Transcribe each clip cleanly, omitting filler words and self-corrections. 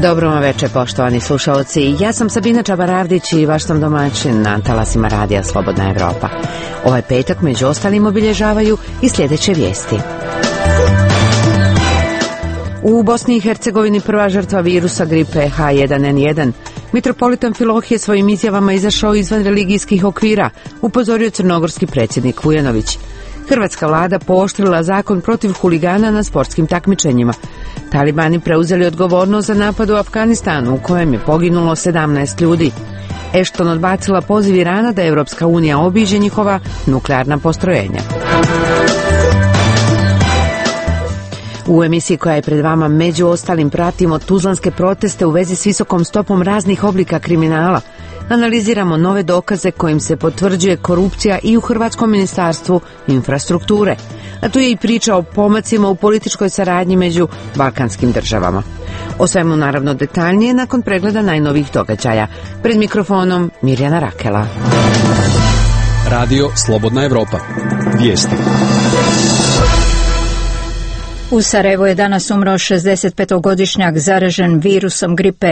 Dobro vam večer, poštovani slušalci. Ja sam Sabina Čabaravdić i vaš sam domaćin na talasima radija Slobodna Evropa. Ovaj petak među ostalim obilježavaju i sljedeće vijesti. U Bosni i Hercegovini prva žrtva virusa gripe H1N1. Mitropolita Amfilohije svojim izjavama izašao izvan religijskih okvira, upozorio crnogorski predsjednik Vujanović. Hrvatska vlada pooštrila zakon protiv huligana na sportskim takmičenjima. Talibani preuzeli odgovornost za napad u Afganistanu u kojem je poginulo 17 ljudi. Ashton odbacila poziv Irana da Evropska unija obiđe njihova nuklearna postrojenja. U emisiji koja je pred vama među ostalim pratimo tuzlanske proteste u vezi s visokom stopom raznih oblika kriminala. Analiziramo nove dokaze kojim se potvrđuje korupcija i u Hrvatskom ministarstvu infrastrukture. A tu je i priča o pomacima u političkoj saradnji među balkanskim državama. O svemu naravno detaljnije nakon pregleda najnovih događaja. Pred mikrofonom Mirjana Rakela. Radio Slobodna Evropa. Vijesti. U Sarajevu je danas umro 65-godišnjak zaražen virusom gripe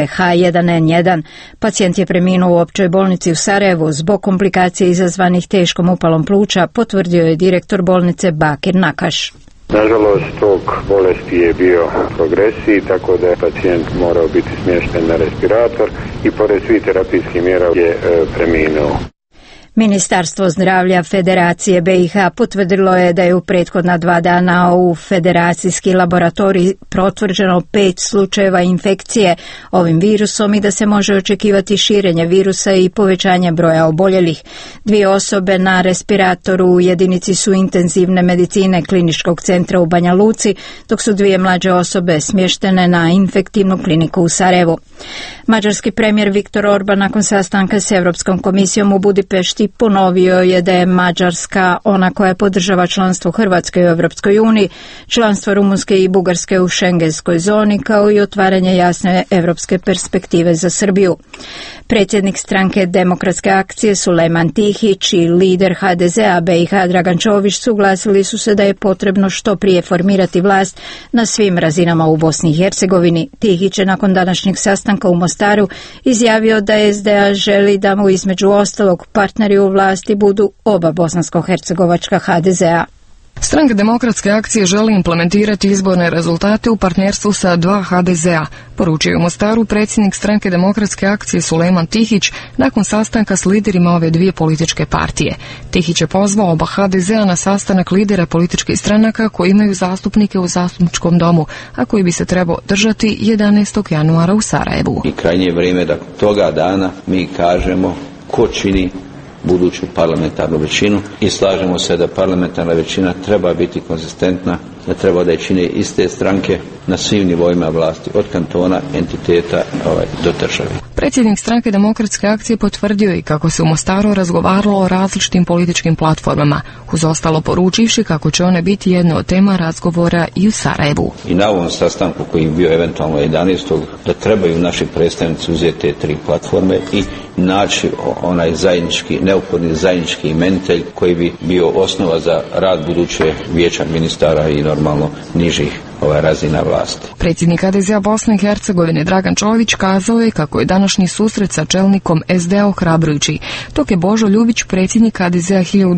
H1N1. Pacijent je preminuo u općoj bolnici u Sarajevu zbog komplikacije izazvanih teškom upalom pluća, potvrdio je direktor bolnice Bakir Nakaš. Nažalost, tok bolesti je bio u progresiji, tako da je pacijent morao biti smješten na respirator i pored svih terapijskih mjera je preminuo. Ministarstvo zdravlja Federacije BiH potvrdilo je da je u prethodna 2 dana u federacijski laboratorij potvrđeno 5 slučajeva infekcije ovim virusom i da se može očekivati širenje virusa i povećanje broja oboljelih. 2 osobe na respiratoru u jedinici su intenzivne medicine Kliničkog centra u Banja Luci, dok su 2 mlađe osobe smještene na infektivnu kliniku u Sarajevu. Mađarski premijer Viktor Orban nakon sastanka s Europskom komisijom u Budimpešti ponovio je da je Mađarska ona koja podržava članstvo Hrvatske u Europskoj uniji, članstvo Rumunjske i Bugarske u šengenskoj zoni, kao i otvaranje jasne europske perspektive za Srbiju. Predsjednik stranke Demokratske akcije Sulejman Tihić i lider HDZ-a BiH Dragan Čović suglasili su se da je potrebno što prije formirati vlast na svim razinama u Bosni i Hercegovini. Tihić je nakon današnjeg sastanka u Mostaru izjavio da SDA želi da mu između ostalog partneri u vlasti budu oba bosansko-hercegovačka HDZ-a. Stranka Demokratske akcije želi implementirati izborne rezultate u partnerstvu sa 2 HDZ-a, poručio u Mostaru predsjednik Stranke Demokratske akcije Sulejman Tihić nakon sastanka s liderima ove 2 političke partije. Tihić je pozvao oba HDZ-a na sastanak lidera političkih stranaka koji imaju zastupnike u zastupničkom domu, a koji bi se trebao držati 11. januara u Sarajevu. I krajnje je vrijeme da toga dana mi kažemo ko čini buduću parlamentarnu većinu i slažemo se da parlamentarna većina treba biti konzistentna, da treba da je čine iste stranke na svim nivoima vlasti, od kantona, entiteta do države. Predsjednik Stranke Demokratske akcije potvrdio i kako se u Mostaru razgovaralo o različitim političkim platformama, uz ostalo poručivši kako će one biti jedna od tema razgovora i u Sarajevu. I na ovom sastanku koji je bio eventualno 11. da trebaju naši predstavnici uzeti te 3 platforme i naći onaj neophodni zajednički imenitelj koji bi bio osnova za rad buduće vijeća ministara i normalno nižih razina vlasti. Predsjednik HDZ-a Bosne i Hercegovine Dragan Čović kazao je kako je današnji susret sa čelnikom SDA ohrabrujući, dok je Božo Ljubić, predsjednik HDZ-a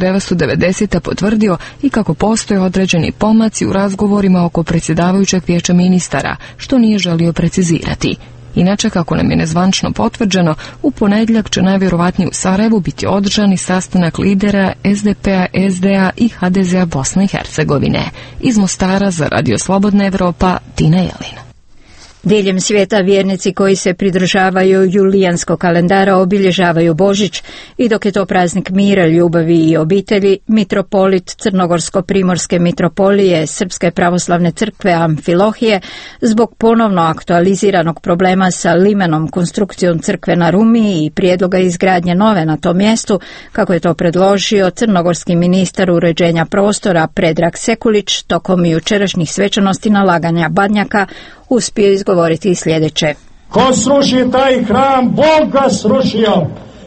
1990. potvrdio i kako postoje određeni pomaci u razgovorima oko predsjedavajućeg vijeća ministara, što nije želio precizirati. Inače, kako nam je nezvančno potvrđeno, u ponedjeljak će najvjerovatnije u Sarajevu biti održani sastanak lidera SDP-a, SDA i HDZ-a Bosne i Hercegovine. Iz Mostara za Radio Slobodna Evropa, Tina Jelina. Diljem svijeta vjernici koji se pridržavaju julijanskog kalendara obilježavaju Božić i dok je to praznik mira, ljubavi i obitelji, mitropolit Crnogorsko-primorske mitropolije Srpske pravoslavne crkve Amfilohije zbog ponovno aktualiziranog problema sa limenom konstrukcijom crkve na Rumi i prijedloga izgradnje nove na tom mjestu, kako je to predložio crnogorski ministar uređenja prostora Predrag Sekulić tokom jučerašnjih svečanosti nalaganja badnjaka, uspio izgovoriti sljedeće. Ko sruši taj hram, Bog ga srušio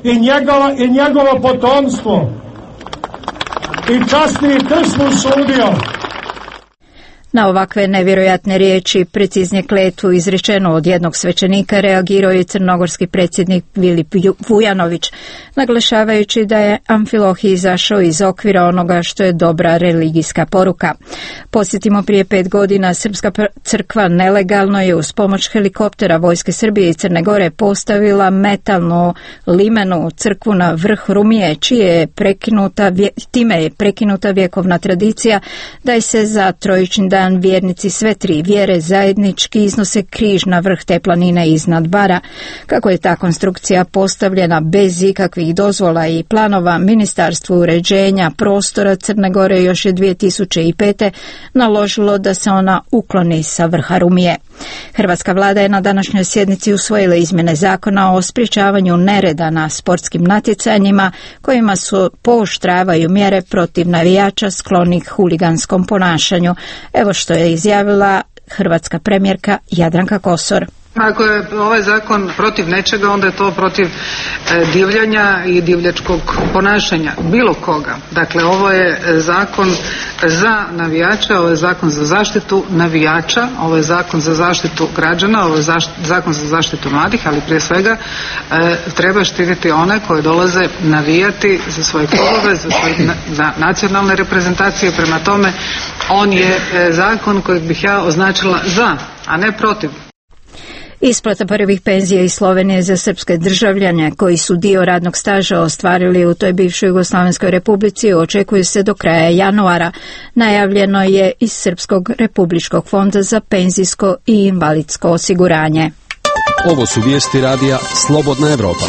i njegovo potomstvo i časni krst mu sudio. Na ovakve nevjerojatne riječi, preciznije kletvu izrečenu od jednog svećenika, reagirao je crnogorski predsjednik Filip Vujanović, naglašavajući da je Amfilohije izašao iz okvira onoga što je dobra religijska poruka. Podsjetimo, prije 5 godina Srpska crkva nelegalno je uz pomoć helikoptera Vojske Srbije i Crne Gore postavila metalnu limenu crkvu na vrh Rumije, time je prekinuta vjekovna tradicija da se za Trojični dan vjernici sve 3 vjere zajednički iznose križ na vrh te planine iznad Bara. Kako je ta konstrukcija postavljena bez ikakvih dozvola i planova, Ministarstvo uređenja prostora Crne Gore još je 2005. naložilo da se ona ukloni sa vrha Rumije. Hrvatska vlada je na današnjoj sjednici usvojila izmjene zakona o sprječavanju nereda na sportskim natjecanjima kojima su pooštravaju mjere protiv navijača sklonih huliganskom ponašanju. Evo što je izjavila hrvatska premijerka Jadranka Kosor. Ako je ovaj zakon protiv nečega, onda je to protiv divljanja i divljačkog ponašanja bilo koga. Dakle, ovo je zakon za navijača, ovo je zakon za zaštitu navijača, ovo je zakon za zaštitu građana, ovo je zakon za zaštitu mladih, ali prije svega treba štititi one koji dolaze navijati za svoje klubove, za nacionalne reprezentacije. Prema tome, on je zakon kojeg bih ja označila za, a ne protiv. Isplata prvih penzija iz Slovenije za srpske državljane koji su dio radnog staža ostvarili u toj bivšoj Jugoslavenskoj republici očekuje se do kraja januara. Najavljeno je iz Srpskog republičkog fonda za penzijsko i invalidsko osiguranje. Ovo su vijesti radija Slobodna Evropa.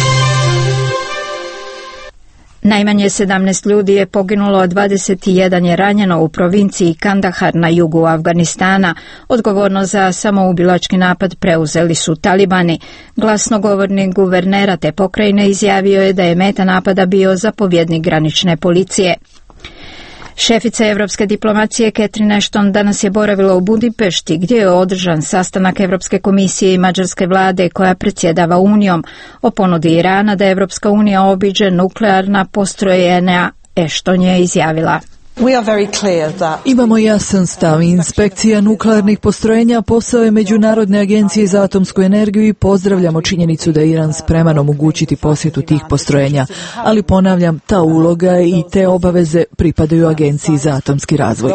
Najmanje 17 ljudi je poginulo, a 21 je ranjeno u provinciji Kandahar na jugu Afganistana. Odgovornost za samoubilački napad preuzeli su talibani. Glasnogovornik guvernera te pokrajine izjavio je da je meta napada bio zapovjednik granične policije. Šefica evropske diplomacije Catherine Ashton danas je boravila u Budimpešti gdje je održan sastanak Evropske komisije i mađarske vlade koja predsjedava Unijom. O ponudi Irana da Evropska unija obiđe nuklearna postrojenja Ashton je izjavila. Imamo jasan stav. Inspekcija nuklearnih postrojenja posao je Međunarodne agencije za atomsku energiju i pozdravljamo činjenicu da je Iran spreman omogućiti posjetu tih postrojenja. Ali ponavljam, ta uloga i te obaveze pripadaju Agenciji za atomski razvoj.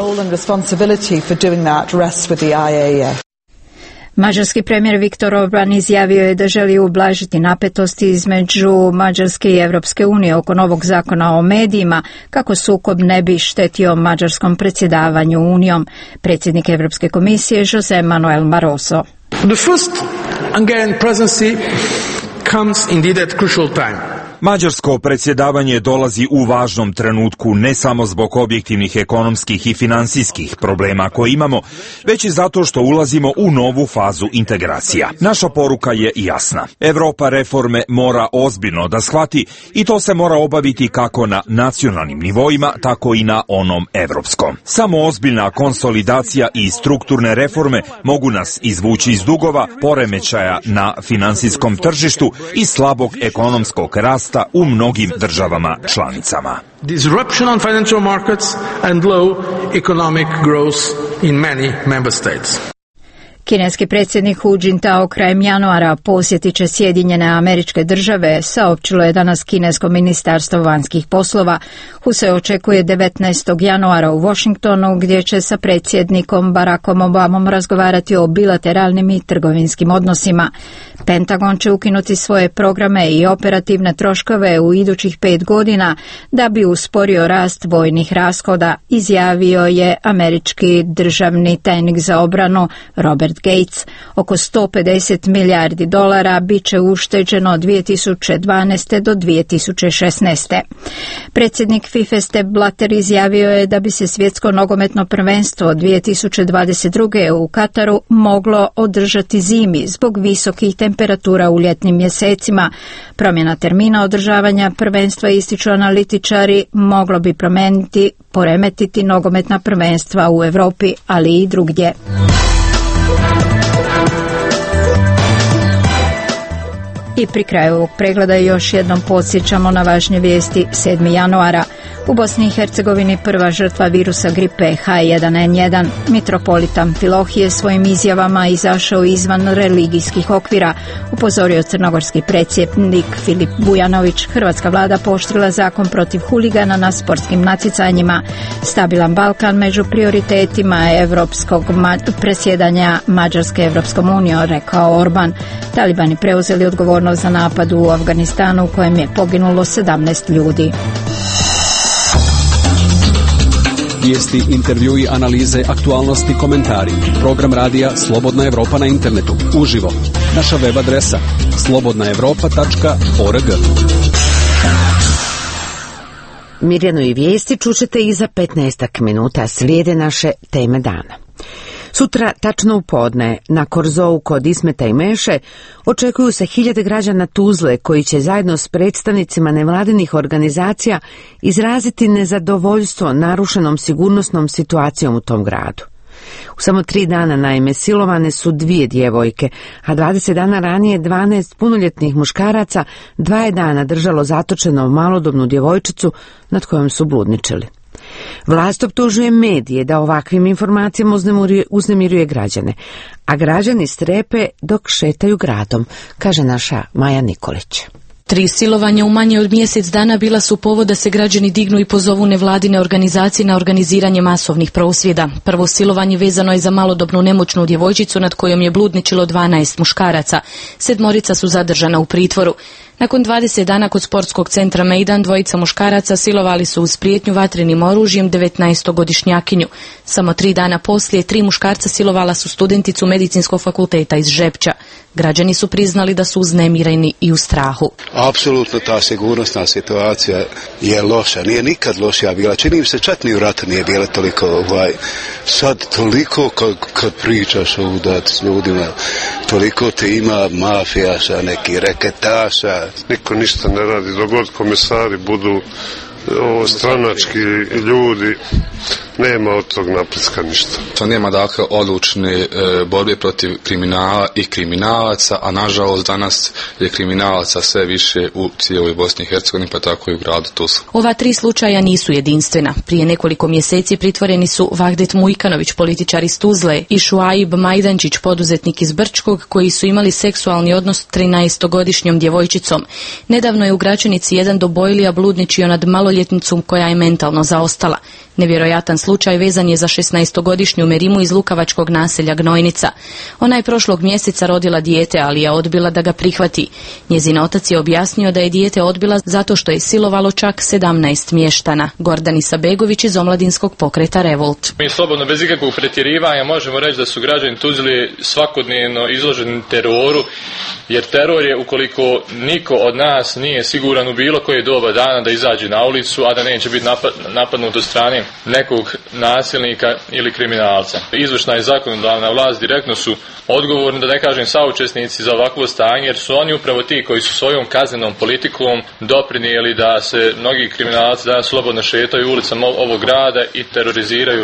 Mađarski premijer Viktor Orban izjavio je da želi ublažiti napetosti između Mađarske i Evropske unije oko novog zakona o medijima, kako sukob ne bi štetio mađarskom predsjedavanju Unijom. Predsjednik Evropske komisije José Manuel Barroso. The first Hungarian presidency comes indeed at crucial time. Mađarsko predsjedavanje dolazi u važnom trenutku ne samo zbog objektivnih ekonomskih i finansijskih problema koje imamo, već i zato što ulazimo u novu fazu integracija. Naša poruka je jasna. Evropa reforme mora ozbiljno da shvati i to se mora obaviti kako na nacionalnim nivoima, tako i na onom evropskom. Samo ozbiljna konsolidacija i strukturne reforme mogu nas izvući iz dugova, poremećaja na finansijskom tržištu i slabog ekonomskog rasta u mnogim državama članicama. Disruption on financial markets and low economic growth in many member states. Kineski predsjednik Hu Jintao krajem januara posjetit će Sjedinjene Američke Države, saopćilo je danas kinesko ministarstvo vanjskih poslova. Hu se očekuje 19. januara u Washingtonu, gdje će sa predsjednikom Barackom Obamom razgovarati o bilateralnim i trgovinskim odnosima. Pentagon će ukinuti svoje programe i operativne troškove u idućih 5 godina da bi usporio rast vojnih rashoda, izjavio je američki državni tajnik za obranu Robert Gates. Oko 150 milijardi dolara bit će ušteđeno od 2012. do 2016. Predsjednik FIFA Sepp Blatter izjavio je da bi se svjetsko nogometno prvenstvo 2022. u Kataru moglo održati zimi zbog visokih temperatura u ljetnim mjesecima. Promjena termina održavanja prvenstva, ističu analitičari, moglo bi poremetiti nogometna prvenstva u Europi, ali i drugdje. I pri kraju ovog pregleda još jednom podsjećamo na važnje vijesti 7. januara. U Bosni i Hercegovini prva žrtva virusa gripe H1N1. Mitropolit Amfilohije svojim izjavama izašao izvan religijskih okvira. Upozorio crnogorski predsjednik Filip Bujanović. Hrvatska vlada pooštrila zakon protiv huligana na sportskim natjecanjima. Stabilan Balkan među prioritetima evropskog presjedanja Mađarske Evropskom unijom, rekao Orban. Talibani preuzeli odgovornost za napad u Afganistanu u kojem je poginulo 17 ljudi. Vijesti, intervjui, analize, aktualnosti, komentari. Program radija Slobodna Evropa na internetu. Uživo. Naša web adresa slobodnaevropa.org. Mirjanu i vijesti čućete i za 15 minuta. Slijede naše teme dana. Sutra, tačno u podne, na Korzou kod Ismeta i Meše, očekuju se hiljade građana Tuzle koji će zajedno s predstavnicima nevladinih organizacija izraziti nezadovoljstvo narušenom sigurnosnom situacijom u tom gradu. U samo 3 dana, naime, silovane su 2 djevojke, a 20 dana ranije 12 punoljetnih muškaraca 2 dana držalo zatočeno malodobnu djevojčicu nad kojom su bludničili. Vlast optužuje medije da ovakvim informacijama uznemiruje građane, a građani strepe dok šetaju gradom, kaže naša Maja Nikolić. 3 silovanja u manje od mjesec dana bila su povod da se građani dignu i pozovu nevladine organizacije na organiziranje masovnih prosvjeda. Prvo silovanje vezano je za malodobnu nemoćnu djevojčicu nad kojom je bludničilo 12 muškaraca. 7 su zadržana u pritvoru. Nakon 20 dana kod sportskog centra Mejdan 2 muškaraca silovali su uz prijetnju vatrenim oružjem 19-godišnjakinju. Samo 3 dana poslije 3 muškarca silovala su studenticu medicinskog fakulteta iz Žepča. Građani su priznali da su uznemireni i u strahu. Apsolutno ta sigurnosna situacija je loša. Nije nikad lošija bila. Čini mi se čak ni u ratu nije bila toliko sad toliko kad pričaš ovdje s ljudima, toliko te ima mafijaša, neki reketaša. Niko ništa ne radi, dok god komesari budu stranački ljudi, nema od tog napretka ništa. To nema dakle odlučne borbe protiv kriminala i kriminalaca, a nažalost danas je kriminalaca sve više u cijeloj Bosni i Hercegovini, pa tako i u gradu Tuzli. Ova 3 slučaja nisu jedinstvena. Prije nekoliko mjeseci pritvoreni su Vahdet Mujkanović, političar iz Tuzle, i Šuaib Majdančić, poduzetnik iz Brčkog, koji su imali seksualni odnos s 13-godišnjom djevojčicom. Nedavno je u Gračanici jedan do Bojlija bludničio nad maloljetnicom koja je mentalno zaostala. Nevjerojatan slučaj vezan je za 16-godišnju Merimu iz lukavačkog naselja Gnojnica. Ona je prošlog mjeseca rodila dijete, ali je odbila da ga prihvati. Njezin otac je objasnio da je dijete odbila zato što je silovalo čak 17 mještana. Gordanisa Begović iz omladinskog pokreta Revolt. Mi slobodno, bez ikakvog pretjerivanja, možemo reći da su građani Tuzle svakodnevno izloženi teroru, jer teror je ukoliko niko od nas nije siguran u bilo koje doba dana da izađe na ulicu, a da neće biti napadnut od strane nekog nasilnika ili kriminalca. Izvršna i zakonodavna vlast direktno su odgovorni, da ne kažem saučesnici, za ovakvo stanje, jer su oni upravo ti koji su svojom kaznenom politikom doprinijeli da se mnogi kriminalci danas slobodno šetaju ulicama ovog grada i teroriziraju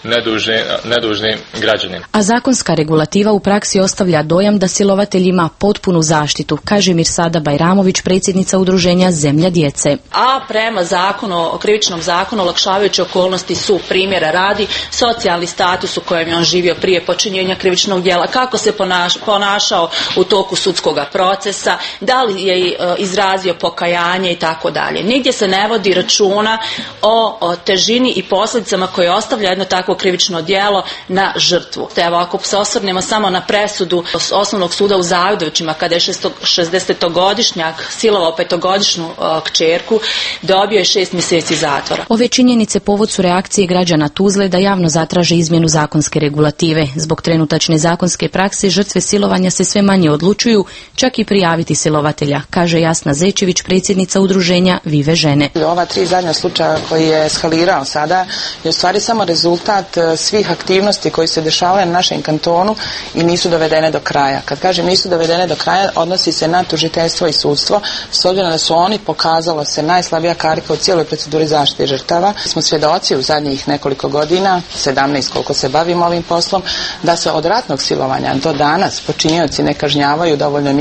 nedužne građane. A zakonska regulativa u praksi ostavlja dojam da silovatelj ima potpunu zaštitu, kaže Mirsada Bajramović, predsjednica udruženja Zemlja djece. A prema krivičnom zakonu olakšavajuće okolnosti su, primjera radi, socijalni status u kojem je on živio prije počinjenja krivičnog djela, kako se ponašao u toku sudskog procesa, da li je izrazio pokajanje i tako dalje. Nigdje se ne vodi računa o težini i posljedicama koje ostavlja jedno takvo krivično djelo na žrtvu. Evo, ako se osvrnemo samo na presudu Osnovnog suda u Zavidovićima, kada je 60-godišnjak silovao 5-godišnju kćerku, dobio je 6 mjeseci zatvora. Ove činjenice povod su reakcije građana Tuzle da javno zatraže izmjenu zakonske regulative. Zbog trenutačne zakonske prakse žrtve silovanja se sve manje odlučuju čak i prijaviti silovatelja, kaže Jasna Zečević, predsjednica udruženja Vive žene. Ova 3 zadnja slučaja koji je eskalirao sada je u stvari samo rezultat svih aktivnosti koji se dešavaju na našem kantonu i nisu dovedene do kraja. Kad kažem nisu dovedene do kraja, odnosi se na tužiteljstvo i sudstvo, s obzirom da su oni, pokazalo se, najslabija karika u cijeloj proceduri zaštite žrtava. Smo svjedoci u zadnjih nekoliko godina, 17 koliko se bavimo ovim poslom, da se od ratnog silovanja do danas počinioci ne kažnjavaju u dovoljnoj mjeri.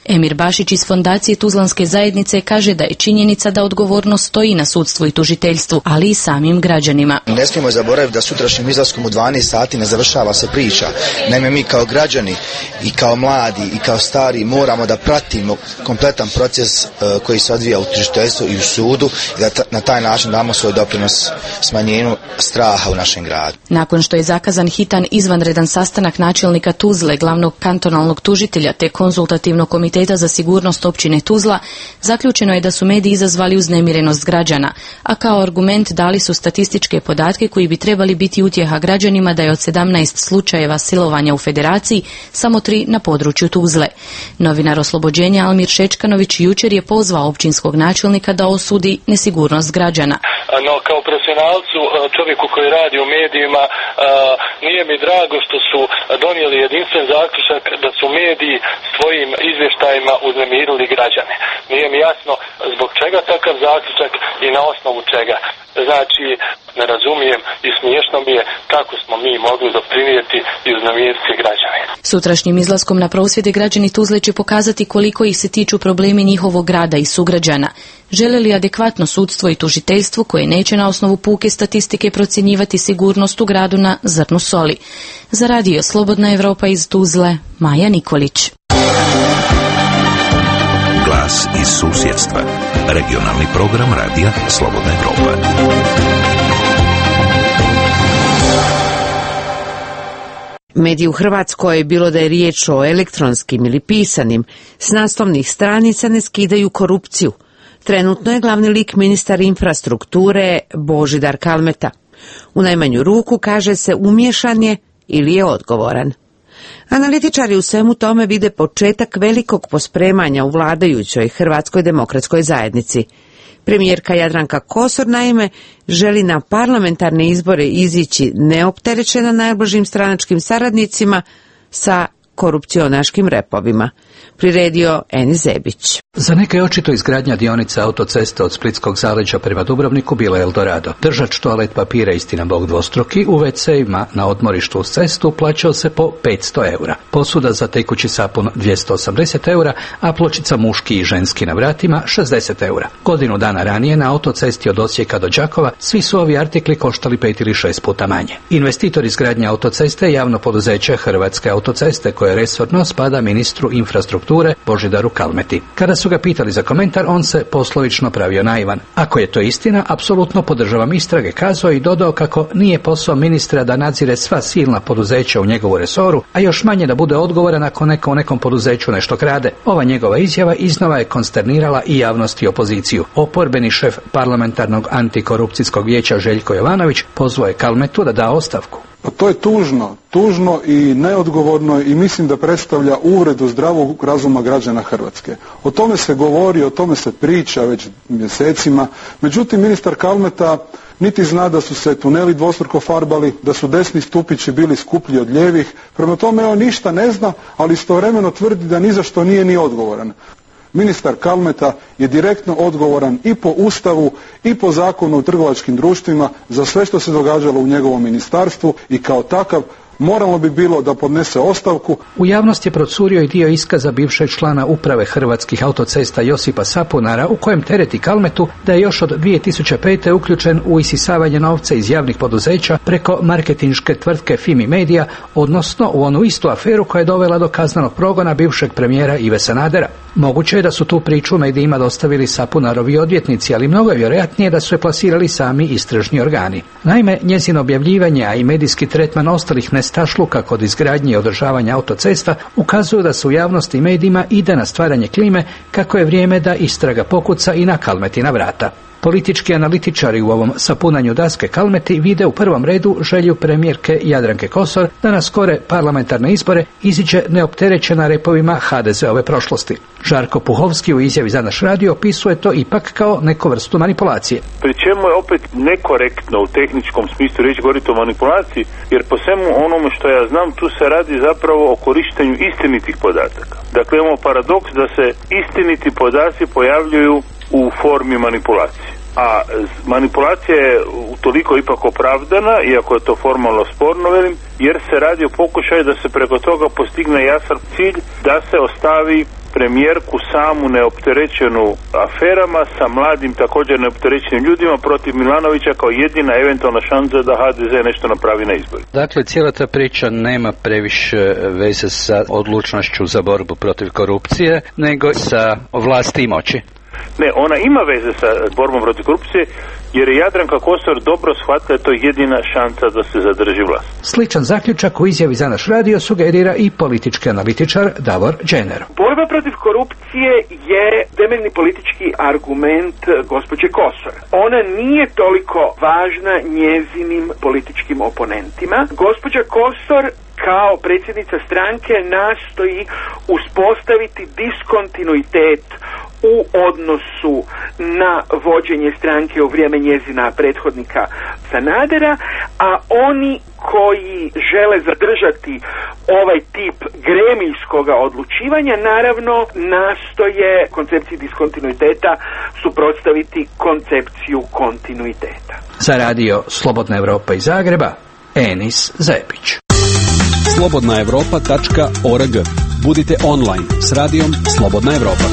Emir Bašić iz Fondacije Tuzlanske zajednice kaže da je činjenica da odgovornost stoji na sudstvu i tužiteljstvu, ali i samim građanima. Ne smijemo zaboraviti da sutrašnjim izlaskom u 12 sati ne završava se priča. Naime, mi kao građani i kao mladi i kao stari moramo da pratimo kompletan proces koji se odvija u tužiteljstvu i u sudu i da na taj način damo svoj doprinos smanjenju straha u našem gradu. Nakon što je zakazan hitan izvanredan sastanak načelnika Tuzle, glavnog kantonalnog tužitelja te konzultativnog komiteta za sigurnost općine Tuzla, zaključeno je da su mediji izazvali uznemirenost građana, a kao argument dali su statističke podatke koji bi trebali biti utjeha građanima da je od 17 slučajeva silovanja u federaciji samo 3 na području Tuzle. Novinar Oslobođenja Almir Šečkanović jučer je pozvao općinskog načelnika da osudi nesigurnost građana. No, kao profesionalcu, čovjeku koji radi u medijima, nije mi drago što su donijeli jedinstven zaključak da su mediji svojim izvještajima uznemirili građane. Nije mi jasno zbog čega takav zaključak i na osnovu čega. Znači, ne razumijem i smiješno mi je kako smo mi mogli doprinijeti i uznemiriti građane. Sutrašnjim izlaskom na prosvjede građani Tuzle će pokazati koliko ih se tiču problemi njihovog grada i sugrađana. Žele li adekvatno sudstvo i tužiteljstvo koje neće na osnovu puke statistike procjenjivati sigurnost u gradu na zrnu soli. Za radio Slobodna Evropa iz Tuzle, Maja Nikolić. Glas iz susjedstva. Regionalni program radija Slobodna Evropa. Mediji u Hrvatskoj, bilo da je riječ o elektronskim ili pisanim, s naslovnih stranica ne skidaju korupciju. Trenutno je glavni lik ministar infrastrukture Božidar Kalmeta. U najmanju ruku kaže se umiješan je ili je odgovoran. Analitičari u svemu tome vide početak velikog pospremanja u vladajućoj Hrvatskoj demokratskoj zajednici. Premijerka Jadranka Kosor naime želi na parlamentarne izbore izići neopterećena najbližim stranačkim saradnicima sa korupcionaškim repovima. Priredio Eni Zebić. Za neke je očito izgradnja dionica autoceste od Splitskog zaleđa prema Dubrovniku bila Eldorado. Držač toalet papira, istina bog dvostruki, u WC-ima na odmorištu uz cestu plaćao se po 500 eura. Posuda za tekući sapun 280 eura, a pločica muški i ženski na vratima 60 eura. Godinu dana ranije na autocesti od Osijeka do Đakova svi su ovi artikli koštali 5 ili 6 puta manje. Investitor izgradnje autoceste je javno poduzeće Hrvatske autoceste koje resorno spada ministru infrastrukture Božidaru Kalmeti. Kada su ga pitali za komentar, on se poslovično pravio naivan. Ako je to istina, apsolutno podržavam istrage, kazao i dodao kako nije posao ministra da nadzire sva silna poduzeća u njegovu resoru, a još manje da bude odgovoran ako neko u nekom poduzeću nešto krade. Ova njegova izjava iznova je konsternirala i javnost i opoziciju. Oporbeni šef parlamentarnog antikorupcijskog vijeća Željko Jovanović pozvao je Kalmetu da da ostavku. Pa to je tužno i neodgovorno i mislim da predstavlja uvredu zdravog razuma građana Hrvatske. O tome se govori, o tome se priča već mjesecima, međutim ministar Kalmeta niti zna da su se tuneli dvostruko farbali, da su desni stupići bili skuplji od lijevih, prema tome on ništa ne zna, ali istovremeno tvrdi da ni za što nije ni odgovoran. Ministar Kalmeta je direktno odgovoran i po Ustavu i po Zakonu o trgovačkim društvima za sve što se događalo u njegovom ministarstvu i kao takav moralo bi bilo da podnese ostavku. U javnost je procurio i dio iskaza bivšeg člana uprave Hrvatskih autocesta Josipa Sapunara u kojem tereti Kalmetu da je još od 2005. uključen u isisavanje novca iz javnih poduzeća preko marketinške tvrtke Fimi Media, odnosno u onu istu aferu koja je dovela do kaznenog progona bivšeg premijera Ive Sanadera. Moguće je da su tu priču medijima dostavili Sapunarovi odvjetnici, ali mnogo je vjerojatnije da su je plasirali sami istražni organi. Naime, njezino objavljivanje, a i medijski tretman ostalih nestašluka kod izgradnje i održavanja autocesta ukazuju da se u javnosti i medijima ide na stvaranje klime kako je vrijeme da istraga pokuca i na Kalmetina vrata. Politički analitičari u ovom sapunanju daske Kalmeti vide u prvom redu želju premijerke Jadranke Kosor da na skore parlamentarne izbore iziđe neopterećena repovima HDZ-ove prošlosti. Žarko Puhovski u izjavi za naš radio opisuje to ipak kao neku vrstu manipulacije. Pri čemu je opet nekorektno u tehničkom smislu reći govoriti o manipulaciji, jer po svemu onome što ja znam tu se radi zapravo o korištenju istinitih podataka. Dakle, imamo paradoks da se istiniti podaci pojavljuju u formi manipulacije. A manipulacija je utoliko ipak opravdana, iako je to formalno sporno, jer se radi o pokušaju da se preko toga postigne jasan cilj da se ostavi premijerku samu neopterećenu aferama sa mladim također neopterećenim ljudima protiv Milanovića kao jedina eventualna šansa da HDZ nešto napravi na izbori. Dakle, cijela ta priča nema previše veze sa odlučnošću za borbu protiv korupcije, nego sa vlasti i moći. Ne, ona ima veze sa borbom protiv korupcije, jer je Jadranka Kosor dobro shvatila da je to jedina šansa da se zadrži vlast. Sličan zaključak u izjavi za naš radio sugerira i politički analitičar Davor Džener. Borba protiv korupcije je temeljni politički argument gospođe Kosor. Ona nije toliko važna njezinim političkim oponentima. Gospođa Kosor kao predsjednica stranke nastoji uspostaviti diskontinuitet u odnosu na vođenje stranke u vrijeme njezina prethodnika Sanadera, a oni koji žele zadržati ovaj tip gremijskoga odlučivanja naravno nastoje koncepciji diskontinuiteta suprotstaviti koncepciju kontinuiteta. Za radio Slobodna Evropa iz Zagreba, Enis Zepić. slobodnaevropa.org. Budite online s radijom Slobodna Evropa.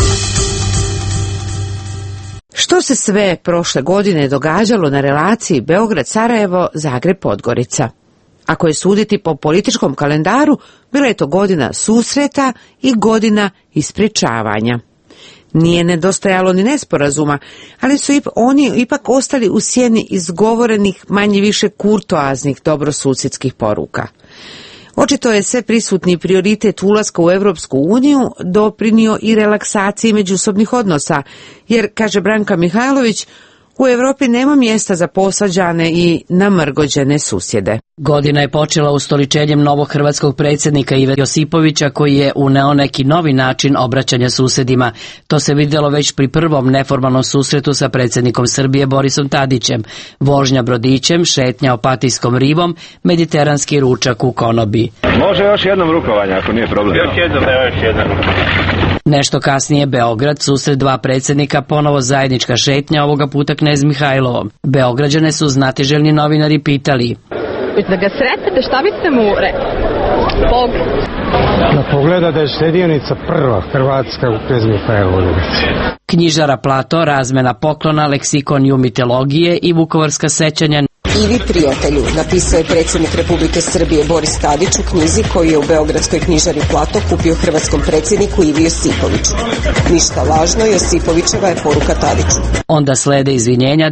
Što se sve prošle godine događalo na relaciji Beograd-Sarajevo, Zagreb-Podgorica? Ako je suditi po političkom kalendaru, bila je to godina susreta i godina ispričavanja. Nije nedostajalo ni nesporazuma, ali su oni ipak ostali u sjeni izgovorenih manje više kurtoaznih dobrosusjedskih poruka. Očito je sve prisutni prioritet ulaska u Europsku uniju doprinio i relaksaciji međusobnih odnosa, jer, kaže Branka Mihajlović, u Europi nema mjesta za posvađane i namrgođene susjede. Godina je počela ustoličenjem novog hrvatskog predsjednika Ive Josipovića, koji je uneo neki novi način obraćanja susjedima. To se vidjelo već pri prvom neformalnom susretu sa predsjednikom Srbije Borisom Tadićem, vožnja brodićem, šetnja Opatijskom rivom, mediteranski ručak u konobi. Može još jednom rukovanje, ako nije problem. Još jednom. Nešto kasnije Beograd, susret dva predsjednika, ponovo zajednička šetnja, ovoga puta knez Mihajlovom. Beograđane su znatiželjni novinari pitali: da ga sretnete, šta biste mu rekli? Bog. Da pogleda da je štedionica prva Hrvatska u knez Mihajlovoj. Knjižara Plato, razmena poklona, leksikon mitologije i vukovarska sećanja. Ivi prijatelju, napisao je predsjednik Republike Srbije Boris Tadić u knjizi koju je u beogradskoj knjižari Plato kupio hrvatskom predsjedniku Ivi Josipoviću. Ništa lažno, Josipovićeva je poruka Tadiću. Onda slede izvinjenja.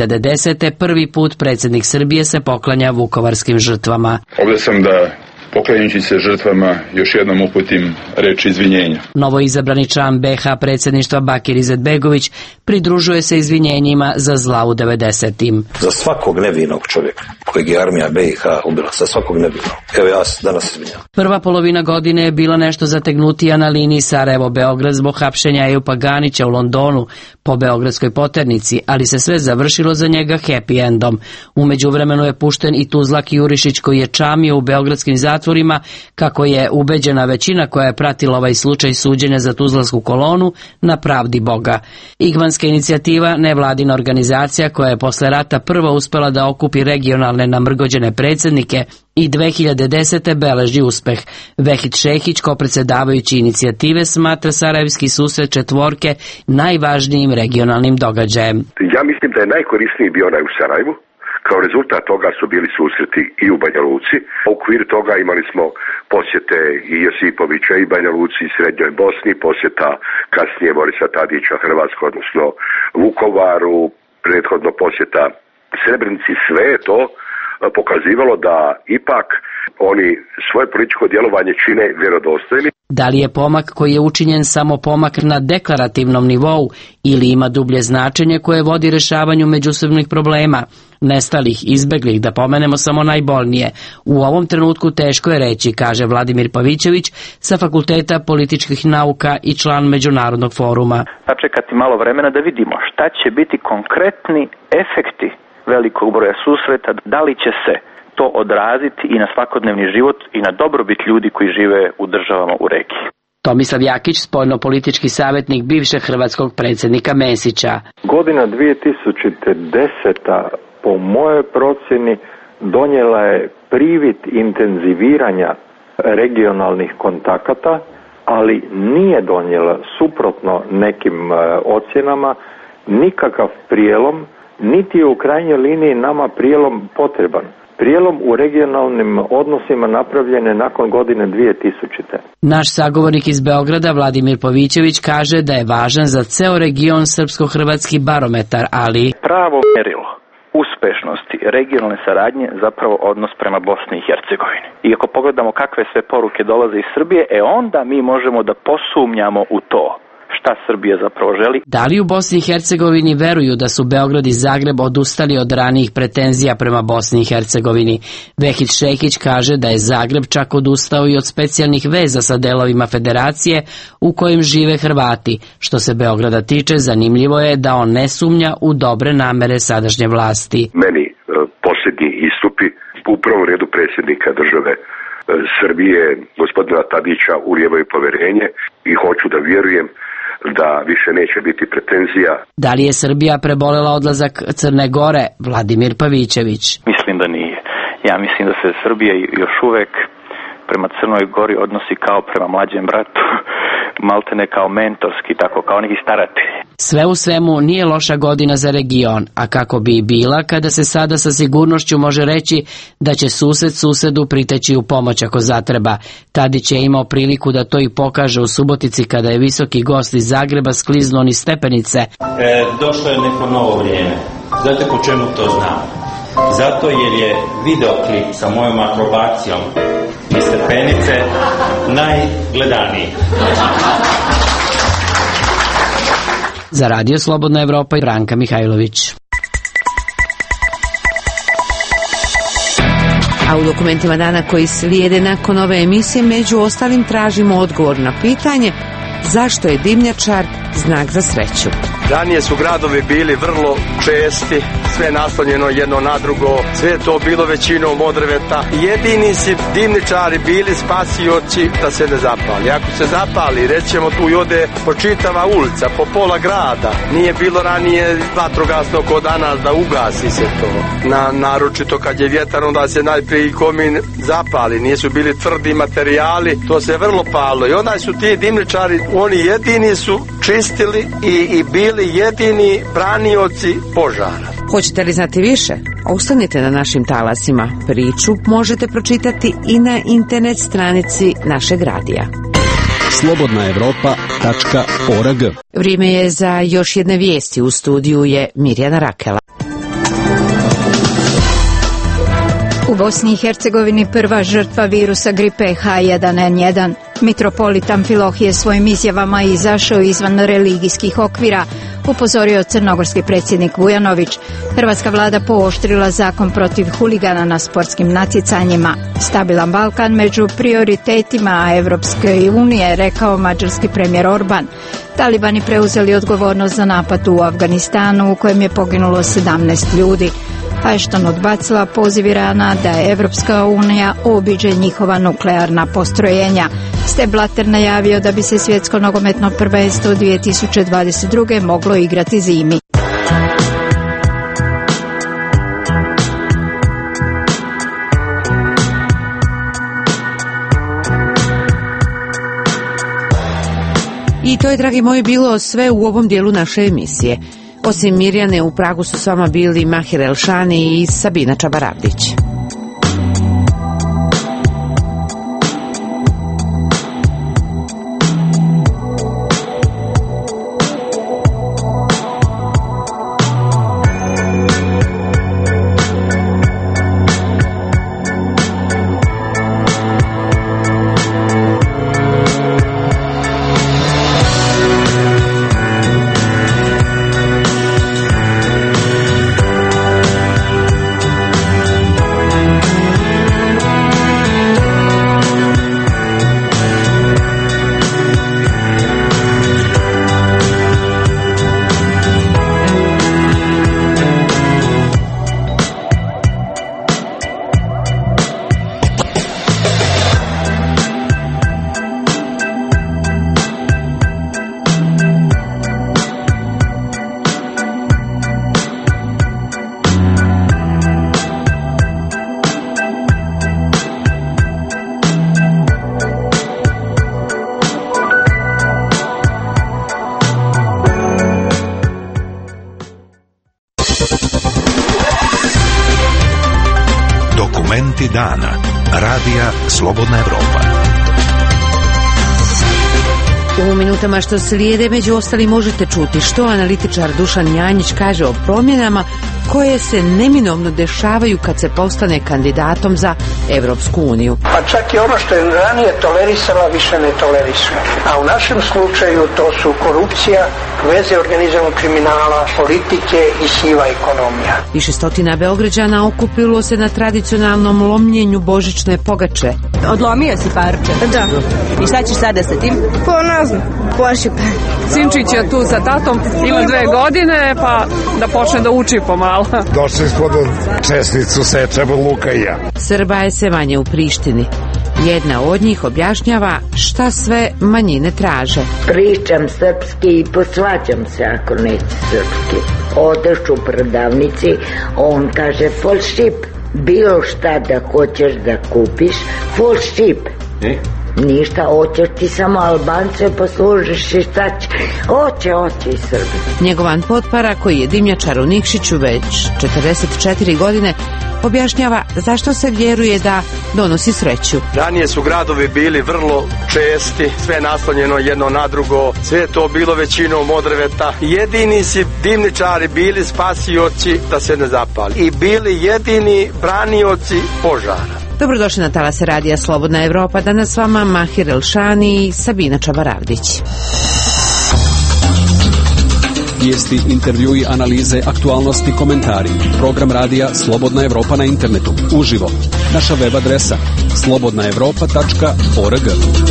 2010. prvi put predsjednik Srbije se poklanja vukovarskim žrtvama. Ovdje sam da, poklanjajući se žrtvama, još jednom uputim reč izvinjenja. Novoizabrani član BH predsjedništva Bakir Izetbegović pridružuje se izvinjenjima za zla u 90-im. Za svakog nevinog čovjeka kojeg je armija BiH ubila, za svakog nevinog. Evo ja danas izvinjam. Prva polovina godine je bila nešto zategnutija na liniji Sarajevo-Beograd zbog hapšenja Ejupa Ganića u Londonu po beogradskoj poternici, ali se sve završilo za njega happy endom. U međuvremenu je pušten i Tuzlak Jurišić, koji je čamio u beogradskim zatvorima, kako je ubeđena većina koja je pratila ovaj slučaj suđenja za tuzlansku kolonu, na pravdi Boga. Igmanska inicijativa, nevladina organizacija koja je posle rata prva uspela da okupi regionalne namrgođene predsjednike, i 2010. beleži uspeh. Vehid Šehić, ko predsjedavajući inicijative, smatra sarajevski susret četvorke najvažnijim regionalnim događajem. Ja mislim da je najkorisniji bio onaj u Sarajevu. Kao rezultat toga su bili susreti i u Banja Luci. U okviru toga imali smo posjete i Josipovića i Banja Luci i Srednjoj Bosni, posjeta kasnije Borisa Tadića Hrvatskoj, odnosno Vukovaru, prethodno posjeta Srebrenici. Sve je to pokazivalo da ipak oni svoje političko djelovanje čine vjerodostojni. Da li je pomak koji je učinjen samo pomak na deklarativnom nivou ili ima dublje značenje koje vodi rješavanju međusobnih problema, nestalih, izbeglih, da pomenemo samo najbolnije? U ovom trenutku teško je reći, kaže Vladimir Pavićević sa Fakulteta političkih nauka i član Međunarodnog foruma. Čekati malo vremena da vidimo šta će biti konkretni efekti velikog broja susreta, da li će se to odraziti i na svakodnevni život i na dobrobit ljudi koji žive u državama u regiji. Tomislav Jakić, spoljnopolitički savjetnik bivšeg hrvatskog predsjednika Mesića. Godina 2010. po mojoj procjeni donijela je privid intenziviranja regionalnih kontakata, ali nije donijela, suprotno nekim ocjenama, nikakav prijelom, niti je u krajnjoj liniji nama prijelom potreban. Prijelom u regionalnim odnosima napravljen je nakon godine 2000. Naš sagovornik iz Beograda, Vladimir Pavićević, kaže da je važan za ceo region srpsko-hrvatski barometar, ali pravo mjerilo uspešnosti regionalne saradnje zapravo odnos prema Bosni i Hercegovini. I ako pogledamo kakve sve poruke dolaze iz Srbije, onda mi možemo da posumnjamo u to šta Srbija zapravo želi. Da li u Bosni i Hercegovini veruju da su Beograd i Zagreb odustali od ranijih pretenzija prema Bosni i Hercegovini? Vehid Šehić kaže da je Zagreb čak odustao i od specijalnih veza sa delovima federacije u kojim žive Hrvati. Što se Beograda tiče, zanimljivo je da on ne sumnja u dobre namere sadašnje vlasti. Meni posljednji istupi u prvom redu predsjednika države Srbije, gospodina Tadića, ulijevaju poverenje i hoću da vjerujem da više neće biti pretenzija. Da li je Srbija prebolela odlazak Crne Gore? Vladimir Pavićević. Mislim da nije. Ja mislim da se Srbija još uvek prema Crnoj Gori odnosi kao prema mlađem bratu, maltene kao mentorski, tako kao neki staratelji. Sve u svemu nije loša godina za region, a kako bi i bila kada se sada sa sigurnošću može reći da će sused susedu priteći u pomoć ako zatreba. Tadić je imao priliku da to i pokaže u Subotici kada je visoki gost iz Zagreba skliznuo niz stepenice. Došlo je neko novo vrijeme. Znate po čemu to znam? Zato jer je videoklip sa mojom akrobacijom iz stepenice najgledaniji. Za Radio Slobodna Evropa i Branka Mihajlović. A u dokumentima dana koji slijede nakon ove emisije među ostalim tražimo odgovor na pitanje zašto je dimnjačar znak za sreću. Ranije su gradovi bili vrlo česti, sve naslonjeno jedno na drugo, sve je to bilo većinom od drveta. Jedini si dimničari bili spasioci da se ne zapali. Ako se zapali, rećemo tu i ode po čitava ulica, po pola grada. Nije bilo ranije vatrogasno kod danas da ugasi se to. Naročito kad je vjetar, onda se najprije i komin zapali. Nisu bili tvrdi materijali, to se vrlo palo. I onda su ti dimničari, oni jedini su čistili i bili jedini branioci požara. Hoćete li znati više? Ostanite na našim talasima. Priču možete pročitati i na internet stranici našeg radija. slobodnaevropa.org. Vrijeme je za još jedne vijesti. U studiju je Mirjana Rakela. U Bosni i Hercegovini prva žrtva virusa gripe H1N1. Mitropolit Amfilohije svojim izjavama izašao izvan religijskih okvira, upozorio crnogorski predsjednik Vujanović. Hrvatska vlada pooštrila zakon protiv huligana na sportskim natjecanjima. Stabilan Balkan među prioritetima Evropske unije, rekao mađarski premijer Orban. Talibani preuzeli odgovornost za napad u Afganistanu u kojem je poginulo 17 ljudi. Ashton odbacila poziv Irana da je Evropska unija obiđe njihova nuklearna postrojenja. Sepp Blatter najavio da bi se svjetsko nogometno prvenstvo 2022. moglo igrati zimi. I to je, dragi moji, bilo sve u ovom dijelu naše emisije. Osim Mirjane, u Pragu su s vama bili Mahir Elšani i Sabina Čabaravdić. Dokumenti dana. Radija Slobodna Evropa. U minutama što slijede među ostali možete čuti što analitičar Dušan Janjić kaže o promjenama koje se neminovno dešavaju kad se postane kandidatom za Evropsku uniju. Pa čak i ono što je ranije tolerisala više ne tolerisuje. A u našem slučaju to su korupcija, veze organizovanog kriminala, politike i siva ekonomija. Više stotina Beograđana okupilo se na tradicionalnom lomljenju božićne pogače. Odlomio si parče? Da. I šta ćeš sada sa tim? Pa ne znam, pošipe. Sinčić je tu sa tatom, ima 2 godine, pa da počne da uči pomalo. Došli smo do česnicu, sečemo Luka i ja. Srba je sve manje u Prištini. Jedna od njih objašnjava šta sve manjine traže. Pričam srpski i posvađam se ako neće srpski. Odeš u prodavnici, on kaže folšip. Bilo šta da hoćeš da kupiš, folšip. Ništa, hoćeš ti samo Albance, poslužiš i šta će. Hoće i Srbi. Njegovan potpara, koji je dimnjačar u Nikšiću već 44 godine, objašnjava zašto se vjeruje da donosi sreću. Ranije su gradovi bili vrlo česti, sve naslonjeno jedno na drugo, sve je to bilo većinom od drveta. Jedini si dimničari bili spasioci da se ne zapali i bili jedini branioci požara. Dobrodošli na talase radija Slobodna Evropa. Danas s vama Mahir Elšani i Sabina Čabaravdić. Vijesti, intervjui, analize, aktualnosti, komentari. Program radija Slobodna Evropa na internetu. Uživo. Naša web adresa slobodnaevropa.org.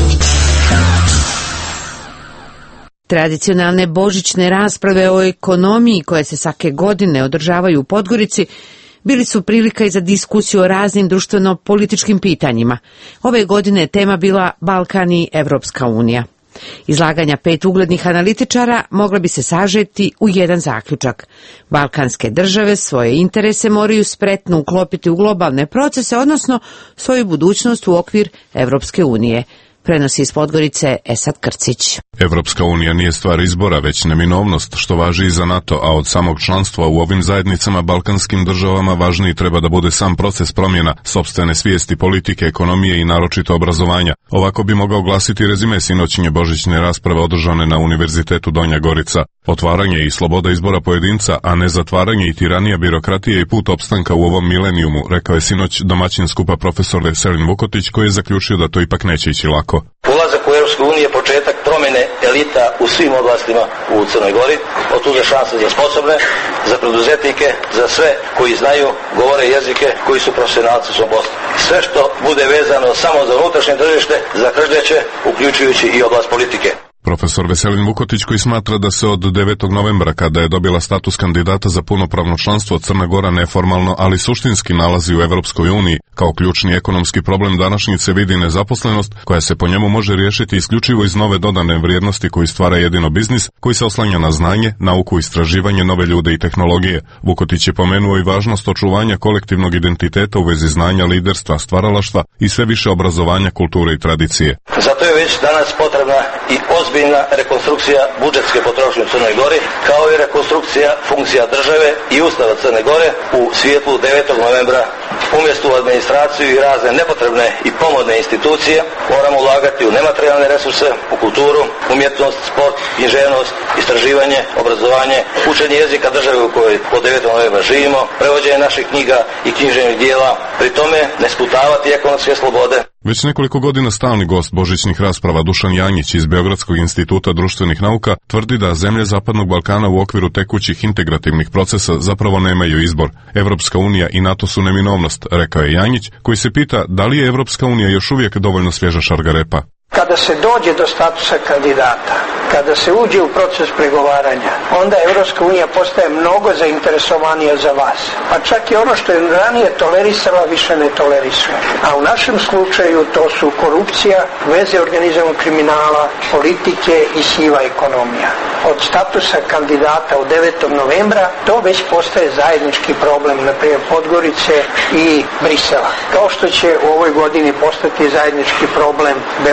Tradicionalne božićne rasprave o ekonomiji koje se svake godine održavaju u Podgorici bili su prilika i za diskusiju o raznim društveno-političkim pitanjima. Ove godine je tema bila Balkan i Evropska unija. Izlaganja 5 uglednih analitičara mogla bi se sažeti u jedan zaključak. Balkanske države svoje interese moraju spretno uklopiti u globalne procese, odnosno svoju budućnost u okvir Evropske unije. Prenosi iz Podgorice Esad Krcić. Evropska unija nije stvar izbora, već neminovnost, što važi i za NATO, a od samog članstva u ovim zajednicama balkanskim državama važniji treba da bude sam proces promjena sopstvene svijesti, politike, ekonomije i naročito obrazovanja. Ovako bi mogao glasiti rezime sinoćnje božićne rasprave održane na Univerzitetu Donja Gorica. Otvaranje i sloboda izbora pojedinca, a ne zatvaranje i tiranija birokratije i put opstanka u ovom milenijumu, rekao je sinoć domaćin skupa profesor Veselin Vukotić, koji je zaključio da to ipak neće ići lako. Ulazak u Europsku uniju je početak promjene elita u svim oblastima u Crnoj Gori. Od tu je šansa za sposobne, za preduzetnike, za sve koji znaju, govore jezike, koji su profesionalci u svom poslu. Sve što bude vezano samo za unutrašnje tržište zakržljaće, uključujući i oblast politike. Profesor Veselin Vukotić, koji smatra da se od 9. novembra, kada je dobila status kandidata za punopravno članstvo, Crna Gora neformalno, ali suštinski nalazi u Evropskoj uniji, kao ključni ekonomski problem današnjice vidi nezaposlenost, koja se po njemu može riješiti isključivo iz nove dodane vrijednosti koju stvara jedino biznis, koji se oslanja na znanje, nauku, istraživanje, nove ljude i tehnologije. Vukotić je pomenuo i važnost očuvanja kolektivnog identiteta u vezi znanja, liderstva, stvaralaštva i sve više obrazovanja, kulture i tradicije. Zato je već danas potrebna i ozbiljna rekonstrukcija budžetske potrošnje u Crnoj Gori, kao i rekonstrukcija funkcija države i Ustava Crne Gore u svijetlu 9. novembra. Umjesto u administraciju i razne nepotrebne i pomodne institucije moramo ulagati u nematerijalne resurse, u kulturu, umjetnost, sport, književnost, istraživanje, obrazovanje, učenje jezika države u kojoj od 9. novembra živimo, prevođenje naših knjiga i književnih dijela, pri tome ne sputavati ekonomske slobode. Već nekoliko godina stalni gost božićnih rasprava Dušan Janjić iz Beogradskog instituta društvenih nauka tvrdi da zemlje Zapadnog Balkana u okviru tekućih integrativnih procesa zapravo nemaju izbor. Evropska unija i NATO su neminovnost, rekao je Janjić, koji se pita da li je Evropska unija još uvijek dovoljno svježa šargarepa. Kada se dođe do statusa kandidata, kada se uđe u proces pregovaranja, onda Evropska unija postaje mnogo zainteresovanija za vas. Pa čak i ono što je ranije tolerisala više ne tolerisuje. A u našem slučaju to su korupcija, veze organizovanog kriminala, politike i siva ekonomija. Od statusa kandidata od 9. novembra to već postaje zajednički problem, na primjer Podgorice i Brisela. Kao što će u ovoj godini postati zajednički problem Beograda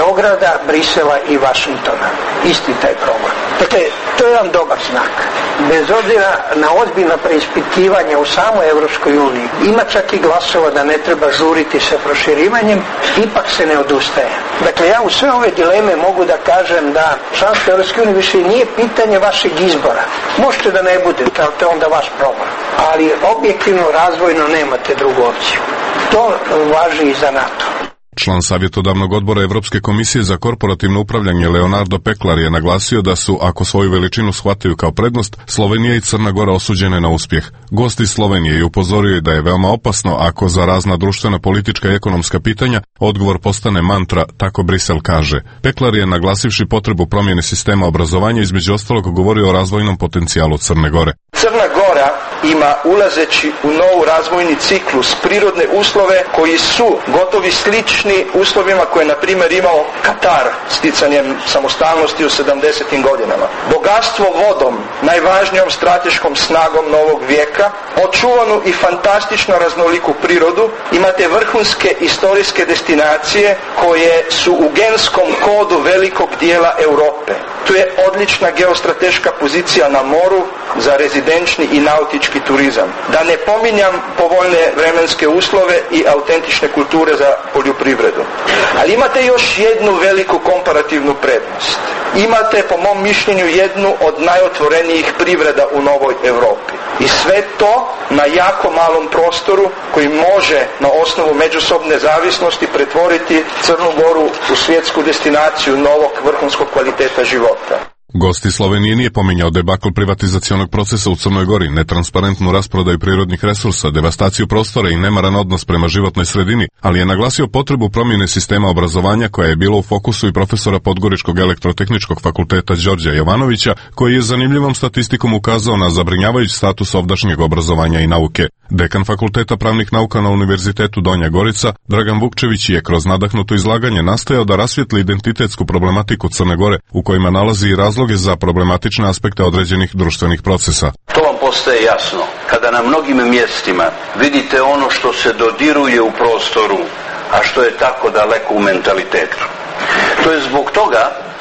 rada Brisela i Vašingtona. Isti taj problem. Dakle, to je jedan dobar znak. Bez obzira na ozbiljna preispitivanja u samoj Evropskoj uniji, ima čak i glasova da ne treba žuriti sa proširivanjem, ipak se ne odustaje. Dakle, ja u sve ove dileme mogu da kažem da članstvo Evropske unije više nije pitanje vašeg izbora. Možete da ne budete, ali to je onda vaš problem. Ali objektivno, razvojno nemate drugu opciju. To važi i za NATO. Član savjetodavnog odbora Evropske komisije za korporativno upravljanje Leonardo Peklar je naglasio da su, ako svoju veličinu shvataju kao prednost, Slovenija i Crna Gora osuđene na uspjeh. Gost iz Slovenije je upozorio da je veoma opasno ako za razna društvena, politička i ekonomska pitanja odgovor postane mantra, tako Brisel kaže. Peklar je, naglasivši potrebu promjene sistema obrazovanja, između ostalog govorio o razvojnom potencijalu Crne Gore. Crna Gora ima, ulazeći u novu razvojni ciklus, prirodne uslove koji su gotovi slični uslovima koje je na primjer imao Katar sticanjem samostalnosti u 70. godinama. Bogatstvo vodom, najvažnijom strateškom snagom novog vijeka, očuvanu i fantastično raznoliku prirodu, imate vrhunske istorijske destinacije koje su u genskom kodu velikog dijela Europe. Tu je odlična geostrateška pozicija na moru za rezidenčni i nautički turizam. Da ne pominjam povoljne vremenske uslove i autentične kulture za poljoprivredu. Ali imate još jednu veliku komparativnu prednost. Imate, po mom mišljenju, jednu od najotvorenijih privreda u novoj Europi. I sve to na jako malom prostoru koji može na osnovu međusobne zavisnosti pretvoriti Crnu Goru u svjetsku destinaciju novog vrhunskog kvaliteta života. Gost iz Slovenije nije pominjao debakl privatizacionog procesa u Crnoj Gori, netransparentnu rasprodaju prirodnih resursa, devastaciju prostora i nemaran odnos prema životnoj sredini, ali je naglasio potrebu promjene sistema obrazovanja koja je bila u fokusu i profesora Podgoričkog elektrotehničkog fakulteta Đorđa Jovanovića, koji je zanimljivom statistikom ukazao na zabrinjavajući status ovdašnjeg obrazovanja i nauke. Dekan Fakulteta pravnih nauka na Univerzitetu Donja Gorica, Dragan Vukčević, je kroz nadahnuto izlaganje nastojao da rasvijetli identitetsku problematiku Crne Gore, u kojima nalazi i razloge za problematične aspekte određenih društvenih procesa. To vam postaje jasno kada na mnogim mjestima vidite ono što se dodiruje u prostoru, a što je tako daleko u mentalitetu. To je zbog toga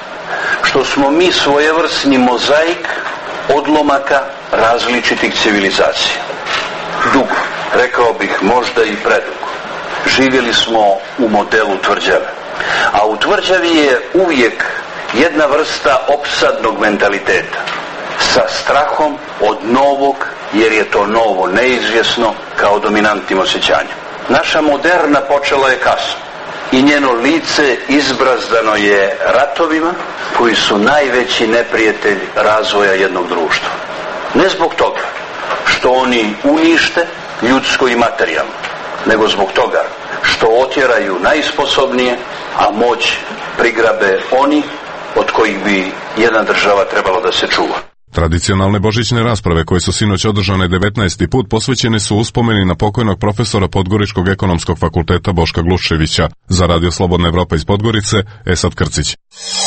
što smo mi svojevrsni mozaik odlomaka različitih civilizacija. Dugo, rekao bih možda i predugo. Živjeli smo u modelu tvrđave. A u tvrđavi je uvijek jedna vrsta opsadnog mentaliteta sa strahom od novog, jer je to novo neizvjesno, kao dominantnim osjećanjem. Naša moderna počela je kasno i njeno lice izbrazdano je ratovima koji su najveći neprijatelj razvoja jednog društva. Ne zbog toga što oni unište ljudsko i materijalno, nego zbog toga što otjeraju najsposobnije, a moć prigrabe oni od kojih bi jedna država trebala da se čuva. Tradicionalne božićne rasprave koje su sinoć održane 19. put posvećene su uspomeni na pokojnog profesora Podgoričkog ekonomskog fakulteta Boška Gluščevića. Za Radio Slobodna Evropa iz Podgorice, Esad Krcić.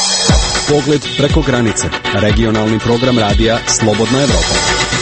Pogled preko granice. Regionalni program radija Slobodna Evropa.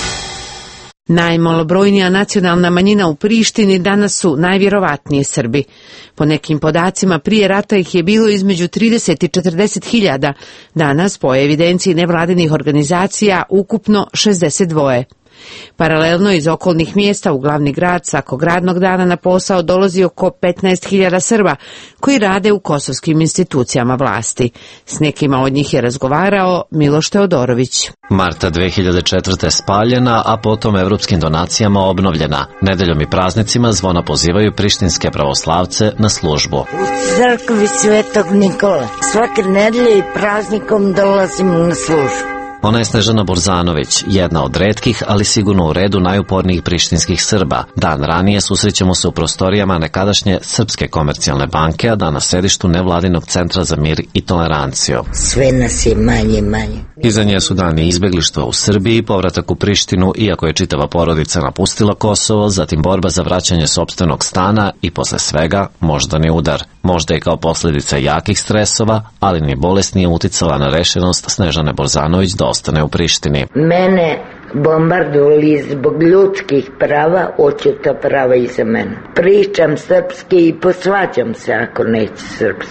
Najmalobrojnija nacionalna manjina u Prištini danas su najvjerovatnije Srbi. Po nekim podacima prije rata ih je bilo između 30 i 40 hiljada, danas po evidenciji nevladinih organizacija ukupno 62. Paralelno iz okolnih mjesta u glavni grad svakog radnog dana na posao dolazi oko 15.000 Srba koji rade u kosovskim institucijama vlasti. S nekima od njih je razgovarao Miloš Teodorović. Marta 2004. spaljena, a potom evropskim donacijama obnovljena. Nedeljom i praznicima zvona pozivaju prištinske pravoslavce na službu. U crkvi Svetog Nikola svake nedelje i praznikom dolazim na službu. Ona je Snežana Borzanović, jedna od retkih, ali sigurno u redu najupornijih prištinskih Srba. Dan ranije susrećemo se u prostorijama nekadašnje Srpske komercijalne banke, a danas sedištu nevladinog centra za mir i toleranciju. Sve nas je manje. Iza nje su dani izbeglištva u Srbiji, povratak u Prištinu, iako je čitava porodica napustila Kosovo, zatim borba za vraćanje sopstvenog stana i posle svega moždani udar. Možda i kao posljedica jakih stresova, ali ni bolest nije uticala na rešenost Snežane Borzanović da ostane u Prištini. Mene bombardovali zbog ljudskih prava, hoću ta prava iza mene. Pričam srpski i posvađam se ako neće srpski.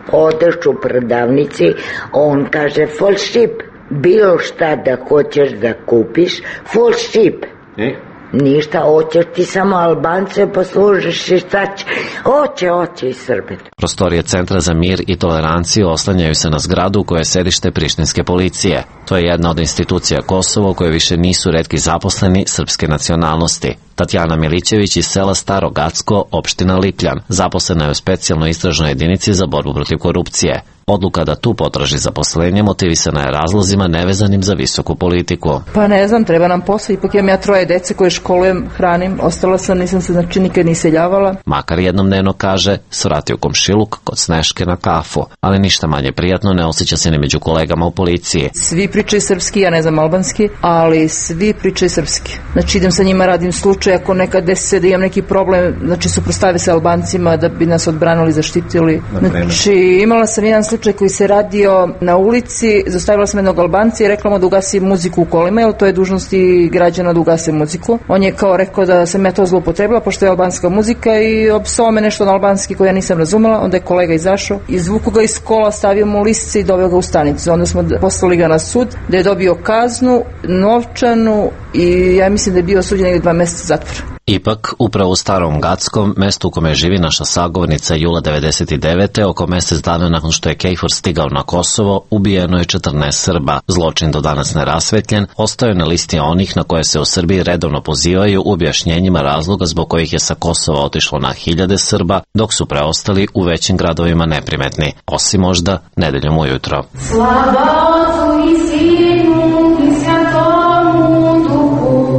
Odeš u prodavnici, on kaže falšip, bilo šta da hoćeš da kupiš, falšip. Ništa, hoćeš ti samo Albance poslužiš i šta će, hoće i Srbi. Prostorije Centra za mir i toleranciju oslanjaju se na zgradu koja je sedište prištinske policije. To je jedna od institucija Kosova u kojoj više nisu retki zaposleni srpske nacionalnosti. Tatjana Milićević iz sela Staro Gacko, opština Lipljan, zaposlena je u specijalnoj istražnoj jedinici za borbu protiv korupcije. Odluka da tu potraži zaposlenje motivisana je razlozima nevezanim za visoku politiku. Pa ne znam, treba nam posao, ipak imam ja 3 dece koje školujem, hranim, ostala sam, nisam se znači nikad ni seljavala. Makar jednom dnevno, kaže, svrati u komšiluk kod Sneške na kafu, ali ništa manje prijatno ne osjeća se ni među kolegama u policiji. Svi pričaju srpski, ja ne znam albanski, ali svi pričaju srpski. Znači idem sa njima, radim slučaj, ako nekad desi se da imam neki problem, znači suprotstave se Albancima da bi nas odbranili, zaštitili. Znači imala sam jedan slučaj koji se radio na ulici, zaustavila sam jednog Albanca i rekla mu da ugasi muziku u kolima, jer to je dužnost i građana da ugase muziku. On je kao rekao da sam ja to zloupotrebila, pošto je albanska muzika, i opsao me nešto na albanski koje ja nisam razumela. Onda je kolega izašao, izvuku ga iz kola, stavio mu lisice i doveo ga u stanicu. Onda smo poslali ga na sud, da je dobio kaznu, novčanu, i ja mislim da je bio osuđen negdje 2 mjeseca zatvora. Ipak, upravo u Starom Gackom, mestu u kome živi naša sagovornica Jula 99. oko mjesec dana nakon što je Kejfor stigao na Kosovo, ubijeno je 14 Srba. Zločin do danas nerasvetljen, ostao je na listi onih na koje se u Srbiji redovno pozivaju u objašnjenjima razloga zbog kojih je sa Kosova otišlo na 1000 Srba, dok su preostali u većim gradovima neprimetni, osim možda nedeljom ujutro. Slava Otcu i Sinu i Svjatomu Duhu,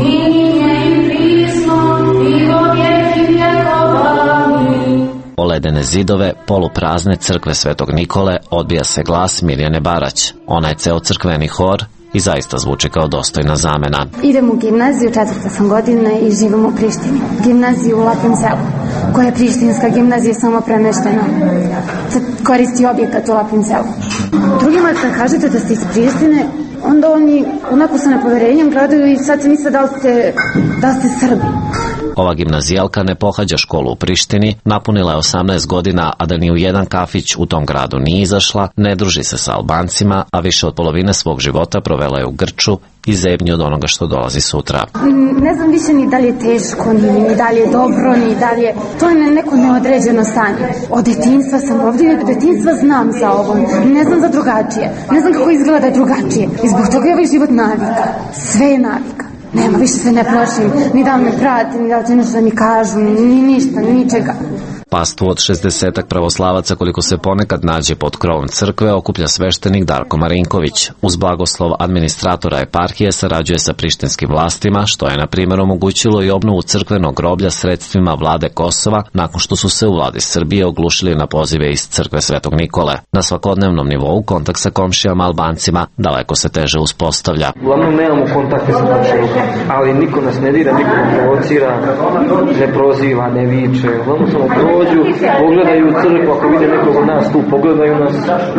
O ledene zidove, poluprazne crkve Svetog Nikole odbija se glas Mirjane Barać. Ona je ceo crkveni hor i zaista zvuči kao dostojna zamena. Idem u gimnaziju, 4. sam godina i živim u Prištini. Gimnaziju u Lapom selu, koja je prištinska gimnazija samo premeštena. Koristi objekat u Lapom selu. Drugima kad kažete da ste iz Prištine, onda oni onako sa nepoverenjem gledaju i sad se misle da ste Srbi. Ova gimnazijalka ne pohađa školu u Prištini, napunila je 18 godina, a da ni u jedan kafić u tom gradu nije izašla, ne druži se sa Albancima, a više od polovine svog života provela je u grču i zebnji od onoga što dolazi sutra. Ne znam više ni da li je teško, ni da li je dobro, ni da li je... To je neko neodređeno stanje. Od detinjstva sam ovdje i od detinjstva znam za ovo. Ne znam za drugačije. Ne znam kako izgleda drugačije. I zbog toga je ovaj život navika. Sve je navika. Nema, više se ne plašim, ni da me prate, ni da će nešto da mi kažu, ni ništa, ni ničega. Pastvu od 60 pravoslavaca, koliko se ponekad nađe pod krovom crkve, okuplja sveštenik Darko Marinković. Uz blagoslov administratora eparhije sarađuje sa prištinskim vlastima, što je na primjer omogućilo i obnovu crkvenog groblja sredstvima vlade Kosova, nakon što su se u vladi Srbije oglušili na pozive iz crkve Svetog Nikole. Na svakodnevnom nivou kontakt sa komšijama Albancima daleko se teže uspostavlja. Uglavnom nemamo kontakte sa komšijama, ali niko nas ne dira, niko ne provocira, ne proziva, ne viče. Uglavnom samo dođu, pogledaju crkvu, ako vide nekog od nas tu, pogledaju nas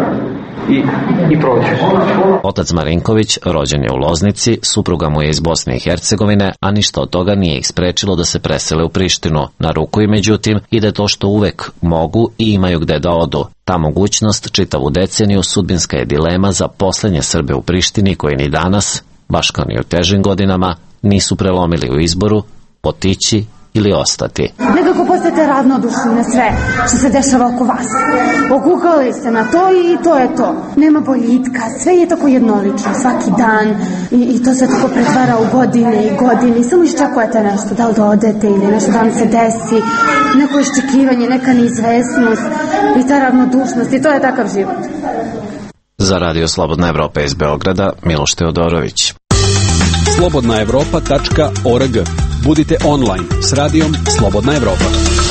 i prođu. Otac Marinković rođen je u Loznici, supruga mu je iz Bosne i Hercegovine, a ništa od toga nije ih sprečilo da se presele u Prištinu. Na ruku i međutim ide to što uvek mogu i imaju gde da odu. Ta mogućnost čitavu deceniju sudbinska je dilema za poslednje Srbe u Prištini koji ni danas, baš kao ni u težim godinama, nisu prelomili u izboru otići ili ostati. Nekako postajete ravnodušni na sve što se dešava oko vas. Okukali ste na to i to je to. Nema boljitka, sve je tako jednolično, svaki dan i to se tako pretvara u godine i godine i samo iščekujete nešto, da li da odete ili nešto da vam se desi, neko iščekivanje, neka neizvesnost i ta ravnodušnost i to je takav život. Za Radio Slobodna Evropa iz Beograda, Miloš Teodorović. slobodnaevropa.org. Budite online s radijom Slobodna Evropa.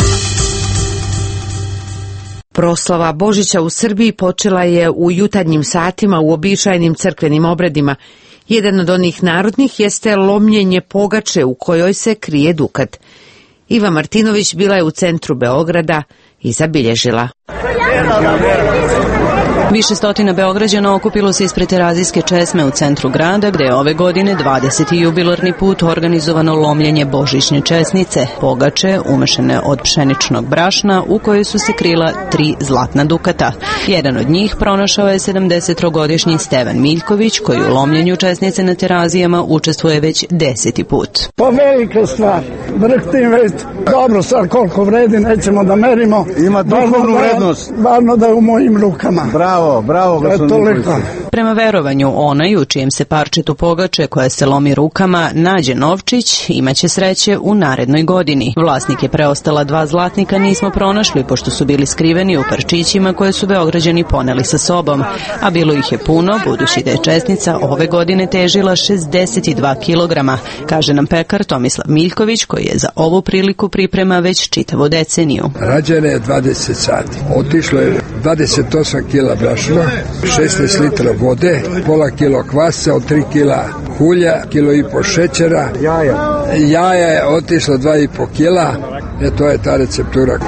Proslava Božića u Srbiji počela je u jutarnjim satima u običajnim crkvenim obredima. Jedan od onih narodnih jeste lomljenje pogače u kojoj se krije dukat. Iva Martinović bila je u centru Beograda i zabilježila. Više stotina Beograđana okupilo se ispred Terazijske česme u centru grada, gde je ove godine 20. jubilarni put organizovano lomljenje božićne česnice, pogače umešane od pšeničnog brašna u kojoj su se krila 3 zlatna dukata. Jedan od njih pronašao je 73-godišnji Stevan Miljković, koji u lomljenju česnice na Terazijama učestvuje već 10. put. Pa velika stvar, vrhtim već, dobro sad koliko vredi nećemo da merimo. Ima duhovnu vrednost. Varno da je u mojim rukama. Bravo, gospodin. Prema verovanju, onaj u čijem se parčetu pogače koja se lomi rukama nađe novčić, imaće sreće u narednoj godini. Vlasnike preostala 2 zlatnika nismo pronašli, pošto su bili skriveni u parčićima koje su Beograđani poneli sa sobom, a bilo ih je puno, budući da je česnica ove godine težila 62 kilograma, kaže nam pekar Tomislav Miljković, koji je za ovu priliku priprema već čitavu deceniju. Rađene je 20 sati. Otišlo je 28 kila brašna, 16 litra vode, pola kilo kvasa, od 3 kila hulja, 1,5 kila šećera. Jaja je otišlo 2,5 kila. To je ta receptura.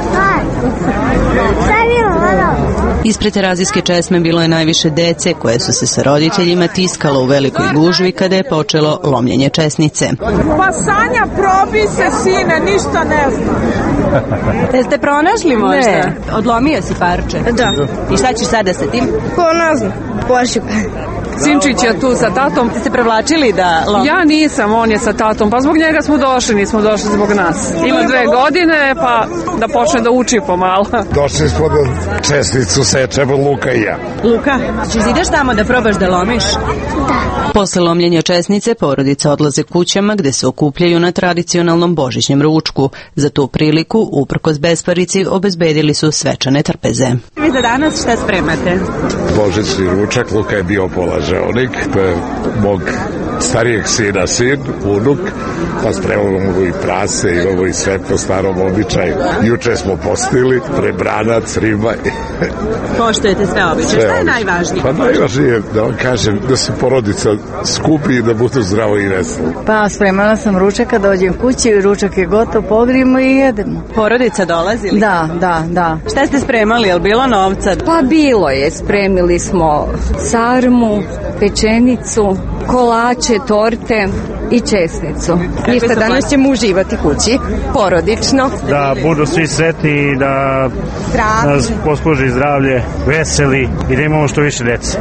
Ispred Terazijske česme bilo je najviše dece koje su se sa roditeljima tiskalo u velikoj gužvi kada je počelo lomljenje česnice. Pa Sanja, probi se sine, ništa ne znam. Jeste pronašli možda? Ne. Odlomio si parče? Da. I šta ćeš sada sa tim? Pa ne znam, pošip. Sinčić je tu sa tatom. Ste se prevlačili da lomite? Ja nisam, on je sa tatom, pa zbog njega smo došli, nismo došli zbog nas. Ima 2 godine, pa da počne da uči pomalo. Došli smo da česnicu sečemo Luka i ja. Luka, ćeš ideš tamo da probaš da lomiš? Da. Posle lomljenja česnice, porodica odlaze kućama gde se okupljaju na tradicionalnom božićnjem ručku. Za tu priliku, uprkos besparici, obezbedili su svečane trpeze. Vi za danas šta spremate? Božićni ručak, Luka je bio polažeonik, to je mog starijeg sina sin, unuk, pa spremamo i prase, imamo i sve po starom običaju. Juče smo postili, prebranac, riba. Poštujete sve običaje. Šta je najvažnije? Pa najvažnije je da vam kažem da se porodica skupi i da budu zdravo i veselo. Pa spremala sam ručak, kad dođem kući, ručak je gotov, pogrijemo i jedemo. Porodica dolazi li? Da. Šta ste spremali, je li bilo novca? Pa bilo je, spremili smo sarmu, pečenicu, kolače, torte i česnicu. Ništa, danas ćemo uživati kući, porodično. Da budu svi sretni i da nas posluži zdravlje, veseli i da imamo što više dece.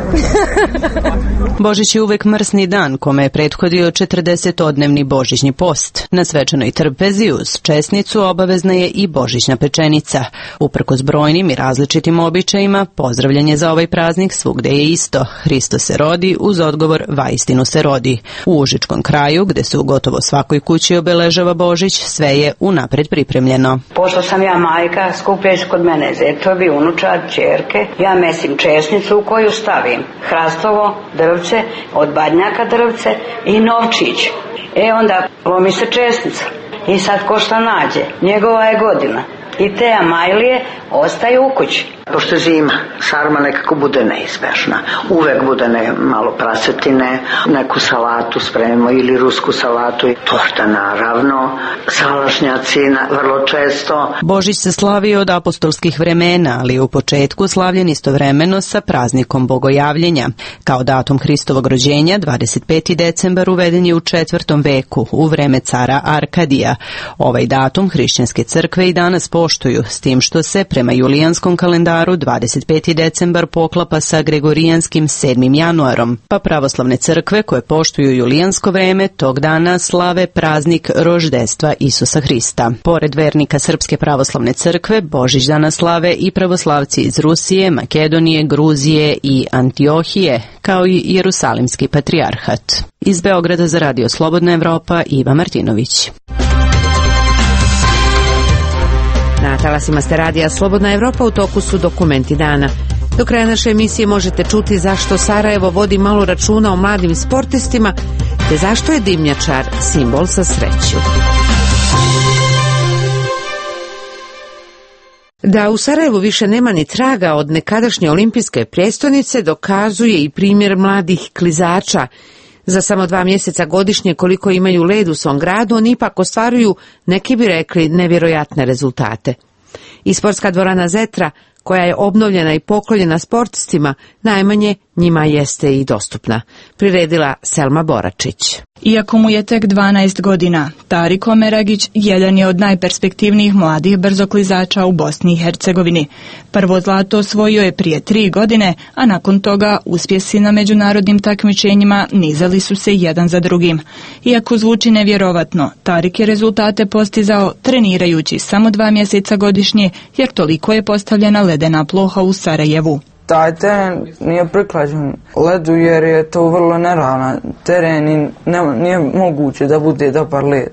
Božić je uvek mrsni dan kome je prethodio 40-odnevni božićni post. Na svečanoj trpezi uz česnicu obavezna je i božićna pečenica. Uprkos brojnim i različitim običajima, pozdravljanje za ovaj praznik svugde je isto. Hristo se rodi uz odgovor vaistinu se rodi. U Užičkom kraju, gde se u gotovo svakoj kući obeležava Božić, sve je unapred pripremljeno. Pošto sam ja majka, skupljaju se kod mene zetovi, unučad, ćerke. Ja mesim česnicu u koju stavim hrastovo drvce, od badnjaka drvce i novčić. Onda lomi se česnica i sad ko šta nađe, njegova je godina. I te amajlije ostaju u kući. Pošto je zima, sarma nekako bude neizbežna. Uvek bude malo prasetine, neku salatu spremimo ili rusku salatu. Torta naravno, salašnjaci vrlo često. Božić se slavi od apostolskih vremena, ali u početku slavljen istovremeno sa praznikom Bogojavljenja. Kao datum Hristovog rođenja, 25. decembar uveden je u 4. veku, u vreme cara Arkadija. Ovaj datum hrišćanske crkve i danas poštuju, s tim što se prema julijanskom kalendaru 25. decembar poklapa sa gregorijanskim 7. januarom, pa pravoslavne crkve koje poštuju julijansko vreme tog dana slave praznik roždestva Isusa Hrista. Pored vernika Srpske pravoslavne crkve, Božić danas slave i pravoslavci iz Rusije, Makedonije, Gruzije i Antiohije, kao i Jerusalimski patrijarhat. Iz Beograda za Radio Slobodna Evropa, Iva Martinović. Na talasima ste radija Slobodna Evropa, u toku su dokumenti dana. Do kraja naše emisije možete čuti zašto Sarajevo vodi malo računa o mladim sportistima, te zašto je dimnjačar simbol za sreću. Da u Sarajevu više nema ni traga od nekadašnje olimpijske prijestolnice dokazuje i primjer mladih klizača. Za samo 2 mjeseca godišnje koliko imaju led u svom gradu, oni ipak ostvaruju, neki bi rekli, nevjerojatne rezultate. I sportska dvorana Zetra, koja je obnovljena i poklonjena sportistima, najmanje njima jeste i dostupna. Priredila Selma Boračić. Iako mu je tek 12 godina, Tarik Omeragić jedan je od najperspektivnijih mladih brzoklizača u Bosni i Hercegovini. Prvo zlato osvojio je prije 3 godine, a nakon toga uspjesi na međunarodnim takmičenjima nizali su se jedan za drugim. Iako zvuči nevjerovatno, Tarik je rezultate postizao trenirajući samo 2 mjeseca godišnje, jer toliko je postavljena ledena ploha u Sarajevu. Taj teren nije priklađen ledu jer je to vrlo neravnan teren i nije moguće da bude dobar led.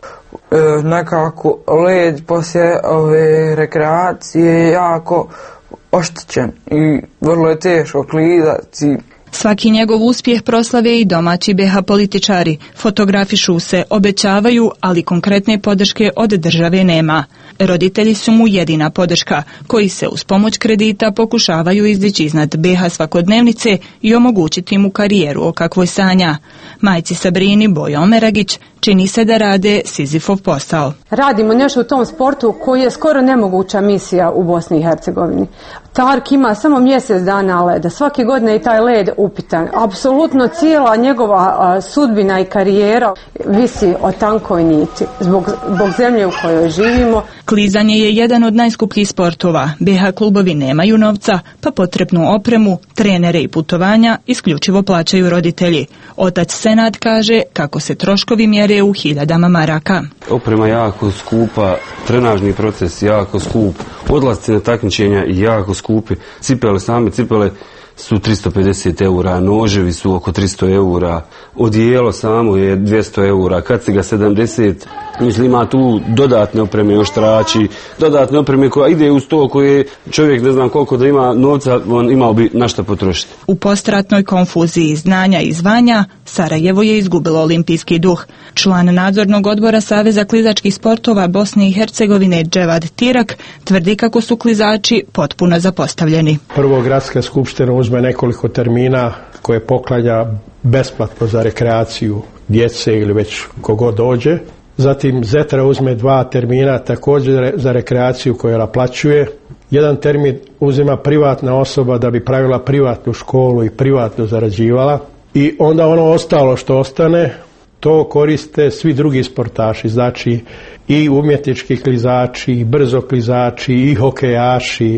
Nekako led poslije ove rekreacije je jako oštećen i vrlo je teško klizati. Svaki njegov uspjeh proslave i domaći BiH političari. Fotografišu se, obećavaju, ali konkretne podrške od države nema. Roditelji su mu jedina podrška, koji se uz pomoć kredita pokušavaju izdići iznad BiH svakodnevnice i omogućiti mu karijeru o kakvoj sanja. Majci Sabrini Bojo Omeragić čini se da rade Sizifov posao. Radimo nešto u tom sportu koji je skoro nemoguća misija u Bosni i Hercegovini. Tarik ima samo mjesec dana leda. Svake godine je taj led upitan. Apsolutno cijela njegova sudbina i karijera visi o tankoj niti zbog zemlje u kojoj živimo. Klizanje je jedan od najskupljih sportova. BiH klubovi nemaju novca, pa potrebnu opremu, trenere i putovanja isključivo plaćaju roditelji. Otac Senad kaže kako se troškovi mjere u 1000 maraka. Oprema jako skupa, trenažni proces jako skup, odlasci na takmičenja jako skupi, same cipele su 350 eura, noževi su oko 300 eura, odijelo samo je 200 eura, kaciga 70, mislim ima tu dodatne opreme, oštrači, dodatne opreme koja ide uz to koje čovjek ne znam koliko da ima novca, on imao bi na šta potrošiti. U postratnoj konfuziji znanja i zvanja, Sarajevo je izgubilo olimpijski duh. Član nadzornog odbora Saveza klizačkih sportova Bosne i Hercegovine Dževad Tirak tvrdi kako su klizači potpuno zapostavljeni. Prvo gradska skupština uzme nekoliko termina koje poklanja besplatno za rekreaciju djece ili već kogo dođe. Zatim Zetra uzme 2 termina također za rekreaciju koju naplaćuje. Jedan termin uzima privatna osoba da bi pravila privatnu školu i privatno zarađivala. I onda ono ostalo što ostane, to koriste svi drugi sportaši, znači i umjetnički klizači, i brzo klizači, i hokejaši.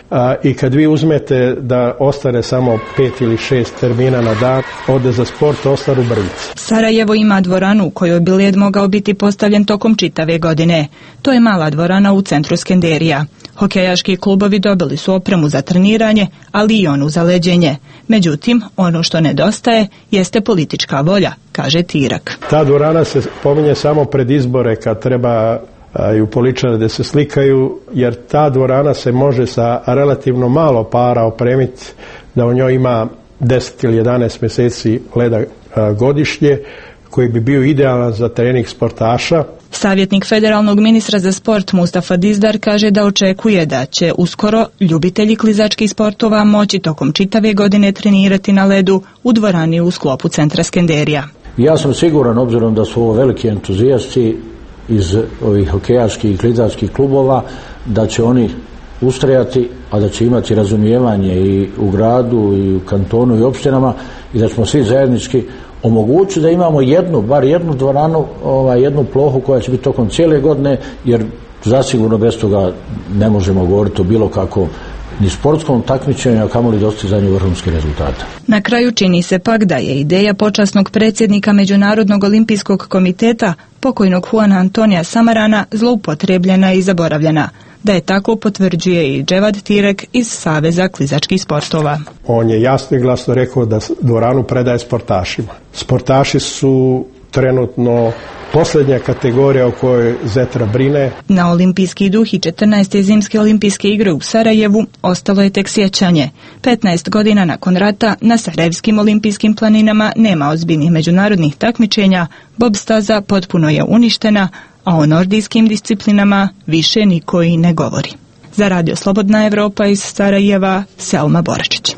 I kad vi uzmete da ostane samo 5 ili 6 termina na dan, ode za sport ostanu brvice. Sarajevo ima dvoranu u kojoj bi led mogao biti postavljen tokom čitave godine. To je mala dvorana u centru Skenderija. Hokejaški klubovi dobili su opremu za treniranje, ali i onu za leđenje. Međutim, ono što nedostaje jeste politička volja, kaže Tirak. Ta dvorana se pominje samo pred izbore kad treba i u političare da se slikaju, jer ta dvorana se može sa relativno malo para opremiti da u njoj ima 10 ili 11 mjeseci leda godišnje, koji bi bio idealan za trening sportaša. Savjetnik federalnog ministra za sport Mustafa Dizdar kaže da očekuje da će uskoro ljubitelji klizačkih sportova moći tokom čitave godine trenirati na ledu u dvorani u sklopu centra Skenderija. Ja sam siguran, obzirom da su ovo veliki entuzijasti iz ovih hokejaških i klizačkih klubova, da će oni ustrajati, a da će imati razumijevanje i u gradu i u kantonu i opštinama i da ćemo svi zajednički omogućiti da imamo bar jednu dvoranu, jednu plohu koja će biti tokom cijele godine, jer zasigurno bez toga ne možemo govoriti o bilo kako ni sportskom takmičenju, a kamoli dostizanju vrhunskih rezultata. Na kraju čini se pak da je ideja počasnog predsjednika Međunarodnog olimpijskog komiteta, pokojnog Juana Antonija Samarana, zloupotrebljena i zaboravljena. Da je tako potvrđuje i Dževad Tirek iz Saveza klizačkih sportova. On je jasno i glasno rekao da dvoranu predaje sportašima. Sportaši su trenutno posljednja kategorija o kojoj Zetra brine. Na olimpijski duh i 14. zimske olimpijske igre u Sarajevu ostalo je tek sjećanje. 15 godina nakon rata na sarajevskim olimpijskim planinama nema ozbiljnih međunarodnih takmičenja, bob staza potpuno je uništena, a o nordijskim disciplinama više niko i ne govori. Za Radio Slobodna Evropa iz Sarajeva, Selma Boračić.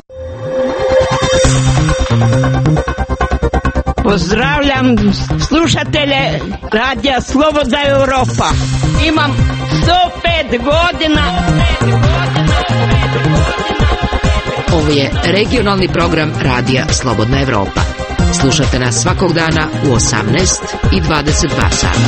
Pozdravljam slušatelje Radija Slobodna Evropa. Imam 105 godina. Ovo je regionalni program Radija Slobodna Evropa. Slušate nas svakog dana u 18 i 22 sata.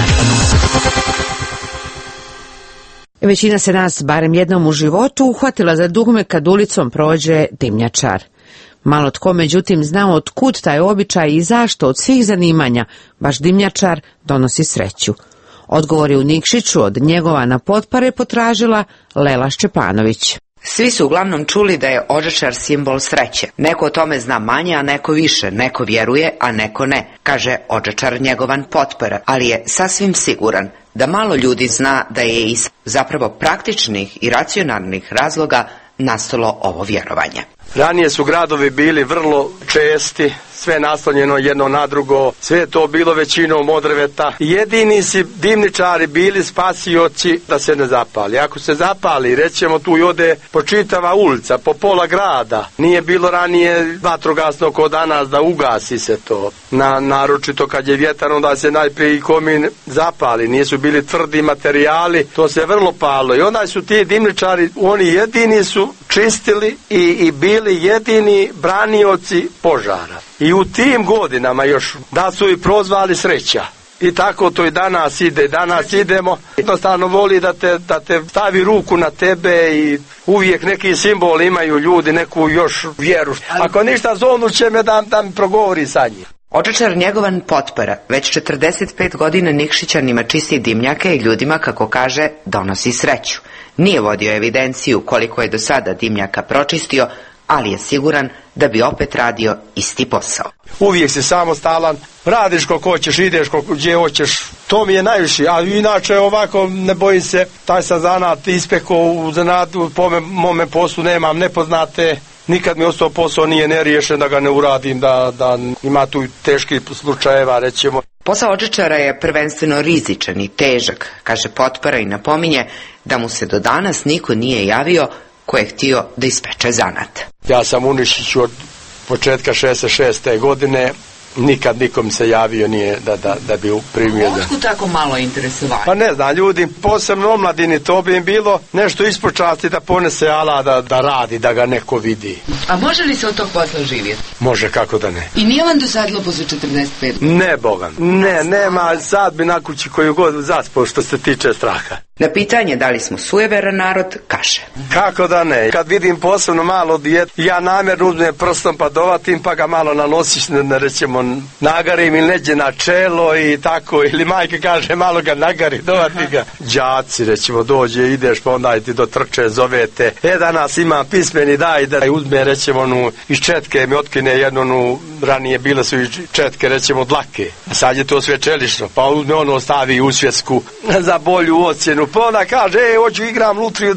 Većina se nas, barem jednom u životu, uhvatila za dugme kad ulicom prođe dimnjačar. Malo tko, međutim, zna od kud taj običaj i zašto od svih zanimanja baš dimnjačar donosi sreću. Odgovor je u Nikšiću od Njegovana Potpare potražila Lela Šćepanović. Svi su uglavnom čuli da je odžačar simbol sreće. Neko o tome zna manje, a neko više. Neko vjeruje, a neko ne, kaže odžačar Njegovan Potpara, ali je sasvim siguran da malo ljudi zna da je iz zapravo praktičnih i racionalnih razloga nastalo ovo vjerovanje. Ranije su gradovi bili vrlo česti, sve naslonjeno jedno na drugo, sve je to bilo većinom od drveta. Jedini si dimničari bili spasioci da se ne zapali. Ako se zapali, rećemo tu i ode po čitava ulica, po pola grada. Nije bilo ranije vatrogasno kod danas da ugasi se to. Naročito kad je vjetar, onda se najprije i komin zapali. Nisu bili tvrdi materijali, to se vrlo palo. I onda su ti dimničari, oni jedini su čistili i bili jedini branioci požara. I u tim godinama još da su i prozvali sreća. I tako to i danas ide. Danas idemo. Jednostavno voli da te stavi ruku na tebe i uvijek neki simbol imaju ljudi, neku još vjeru. Ako ništa, zovnu će me da mi progovori sa njim. Odžačar Njegovan Potpara već 45 godina Nikšićanima čisti dimnjake i ljudima, kako kaže, donosi sreću. Nije vodio evidenciju koliko je do sada dimnjaka pročistio, ali je siguran da bi opet radio isti posao. Uvijek si samostalan, radiš koliko hoćeš, ideš gdje hoćeš, to mi je najviše, a inače ovako ne bojim se, taj sam zanat ispekao u zanatu, po mome poslu nemam nepoznate, nikad mi ostao posao nije neriješen da ga ne uradim, da ima tu teških slučajeva, rećemo. Posao odžačara je prvenstveno rizičan i težak, kaže Potpara i napominje da mu se do danas niko nije javio ko je htio da ispeče zanat. Ja sam u Nikšiću od početka 66. godine, nikad nikom se javio nije da bi primio. Otkud tako malo interesovanja? Pa ne znam, ljudi, posebno omladini, to bi im bilo nešto ispod časti da ponese ala da radi, da ga neko vidi. A može li se od tog posla živjeti? Može, kako da ne. I nije vam dosadilo posle 45? Ne, Boga. Ne, nema, sad bi na kući koju god zaspao što se tiče straha. Na pitanje da li smo sujeveran narod, kaže. Kako da ne? Kad vidim posebno malo dijete, ja namjerno uzmem prstom pa dovatim, pa ga malo na nosić, rećemo, nagarim ili neđe na čelo i tako, ili majka kaže malo ga nagari, dovati ga. Đaci, rećemo, dođe, ideš, pa onda ti dotrče, zovete. Danas imam pismeni, daj da uzme, rećemo, iz četke mi otkine jednu, ranije bile su i četke, rećemo, dlake. A sad je to sve čelično, pa uzme stavi u svjetsku za bolju ocjenu. Pa onda kaže, hoću igram lutriju,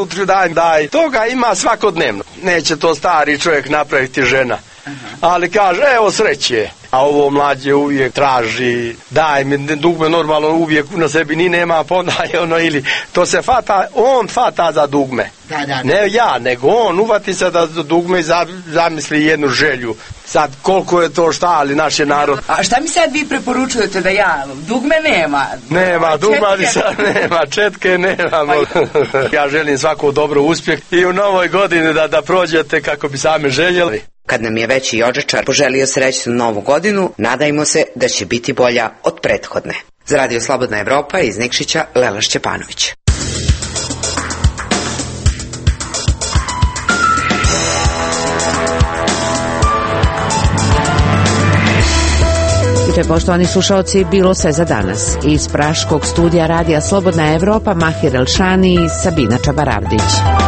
daj. Toga ima svakodnevno. Neće to stari čovjek napraviti, žena. Ali kaže, evo sreće. A ovo mlađe uvijek traži, daj mi dugme, normalno uvijek na sebi ni nema, pa onda je ili to se on fata za dugme. Da. Ne ja, nego on uvati se da dugme i zamisli jednu želju. Sad, koliko je to šta, ali naš je narod. A šta mi sad vi preporučujete da ja, dugme nema? Nema, dugme sad nema, četke nema. Ja želim svako dobro uspjeh i u novoj godini da prođete kako bi sami željeli. Kad nam je veći odžačar poželio srećnu novu godinu, nadajmo se da će biti bolja od prethodne. Za Radio Slobodna Evropa iz Nikšića, Lela Šćepanović. I to je, poštovani slušalci, bilo sve za danas. Iz praškog studija Radija Slobodna Evropa, Mahir Elšani i Sabina Čabaravdić.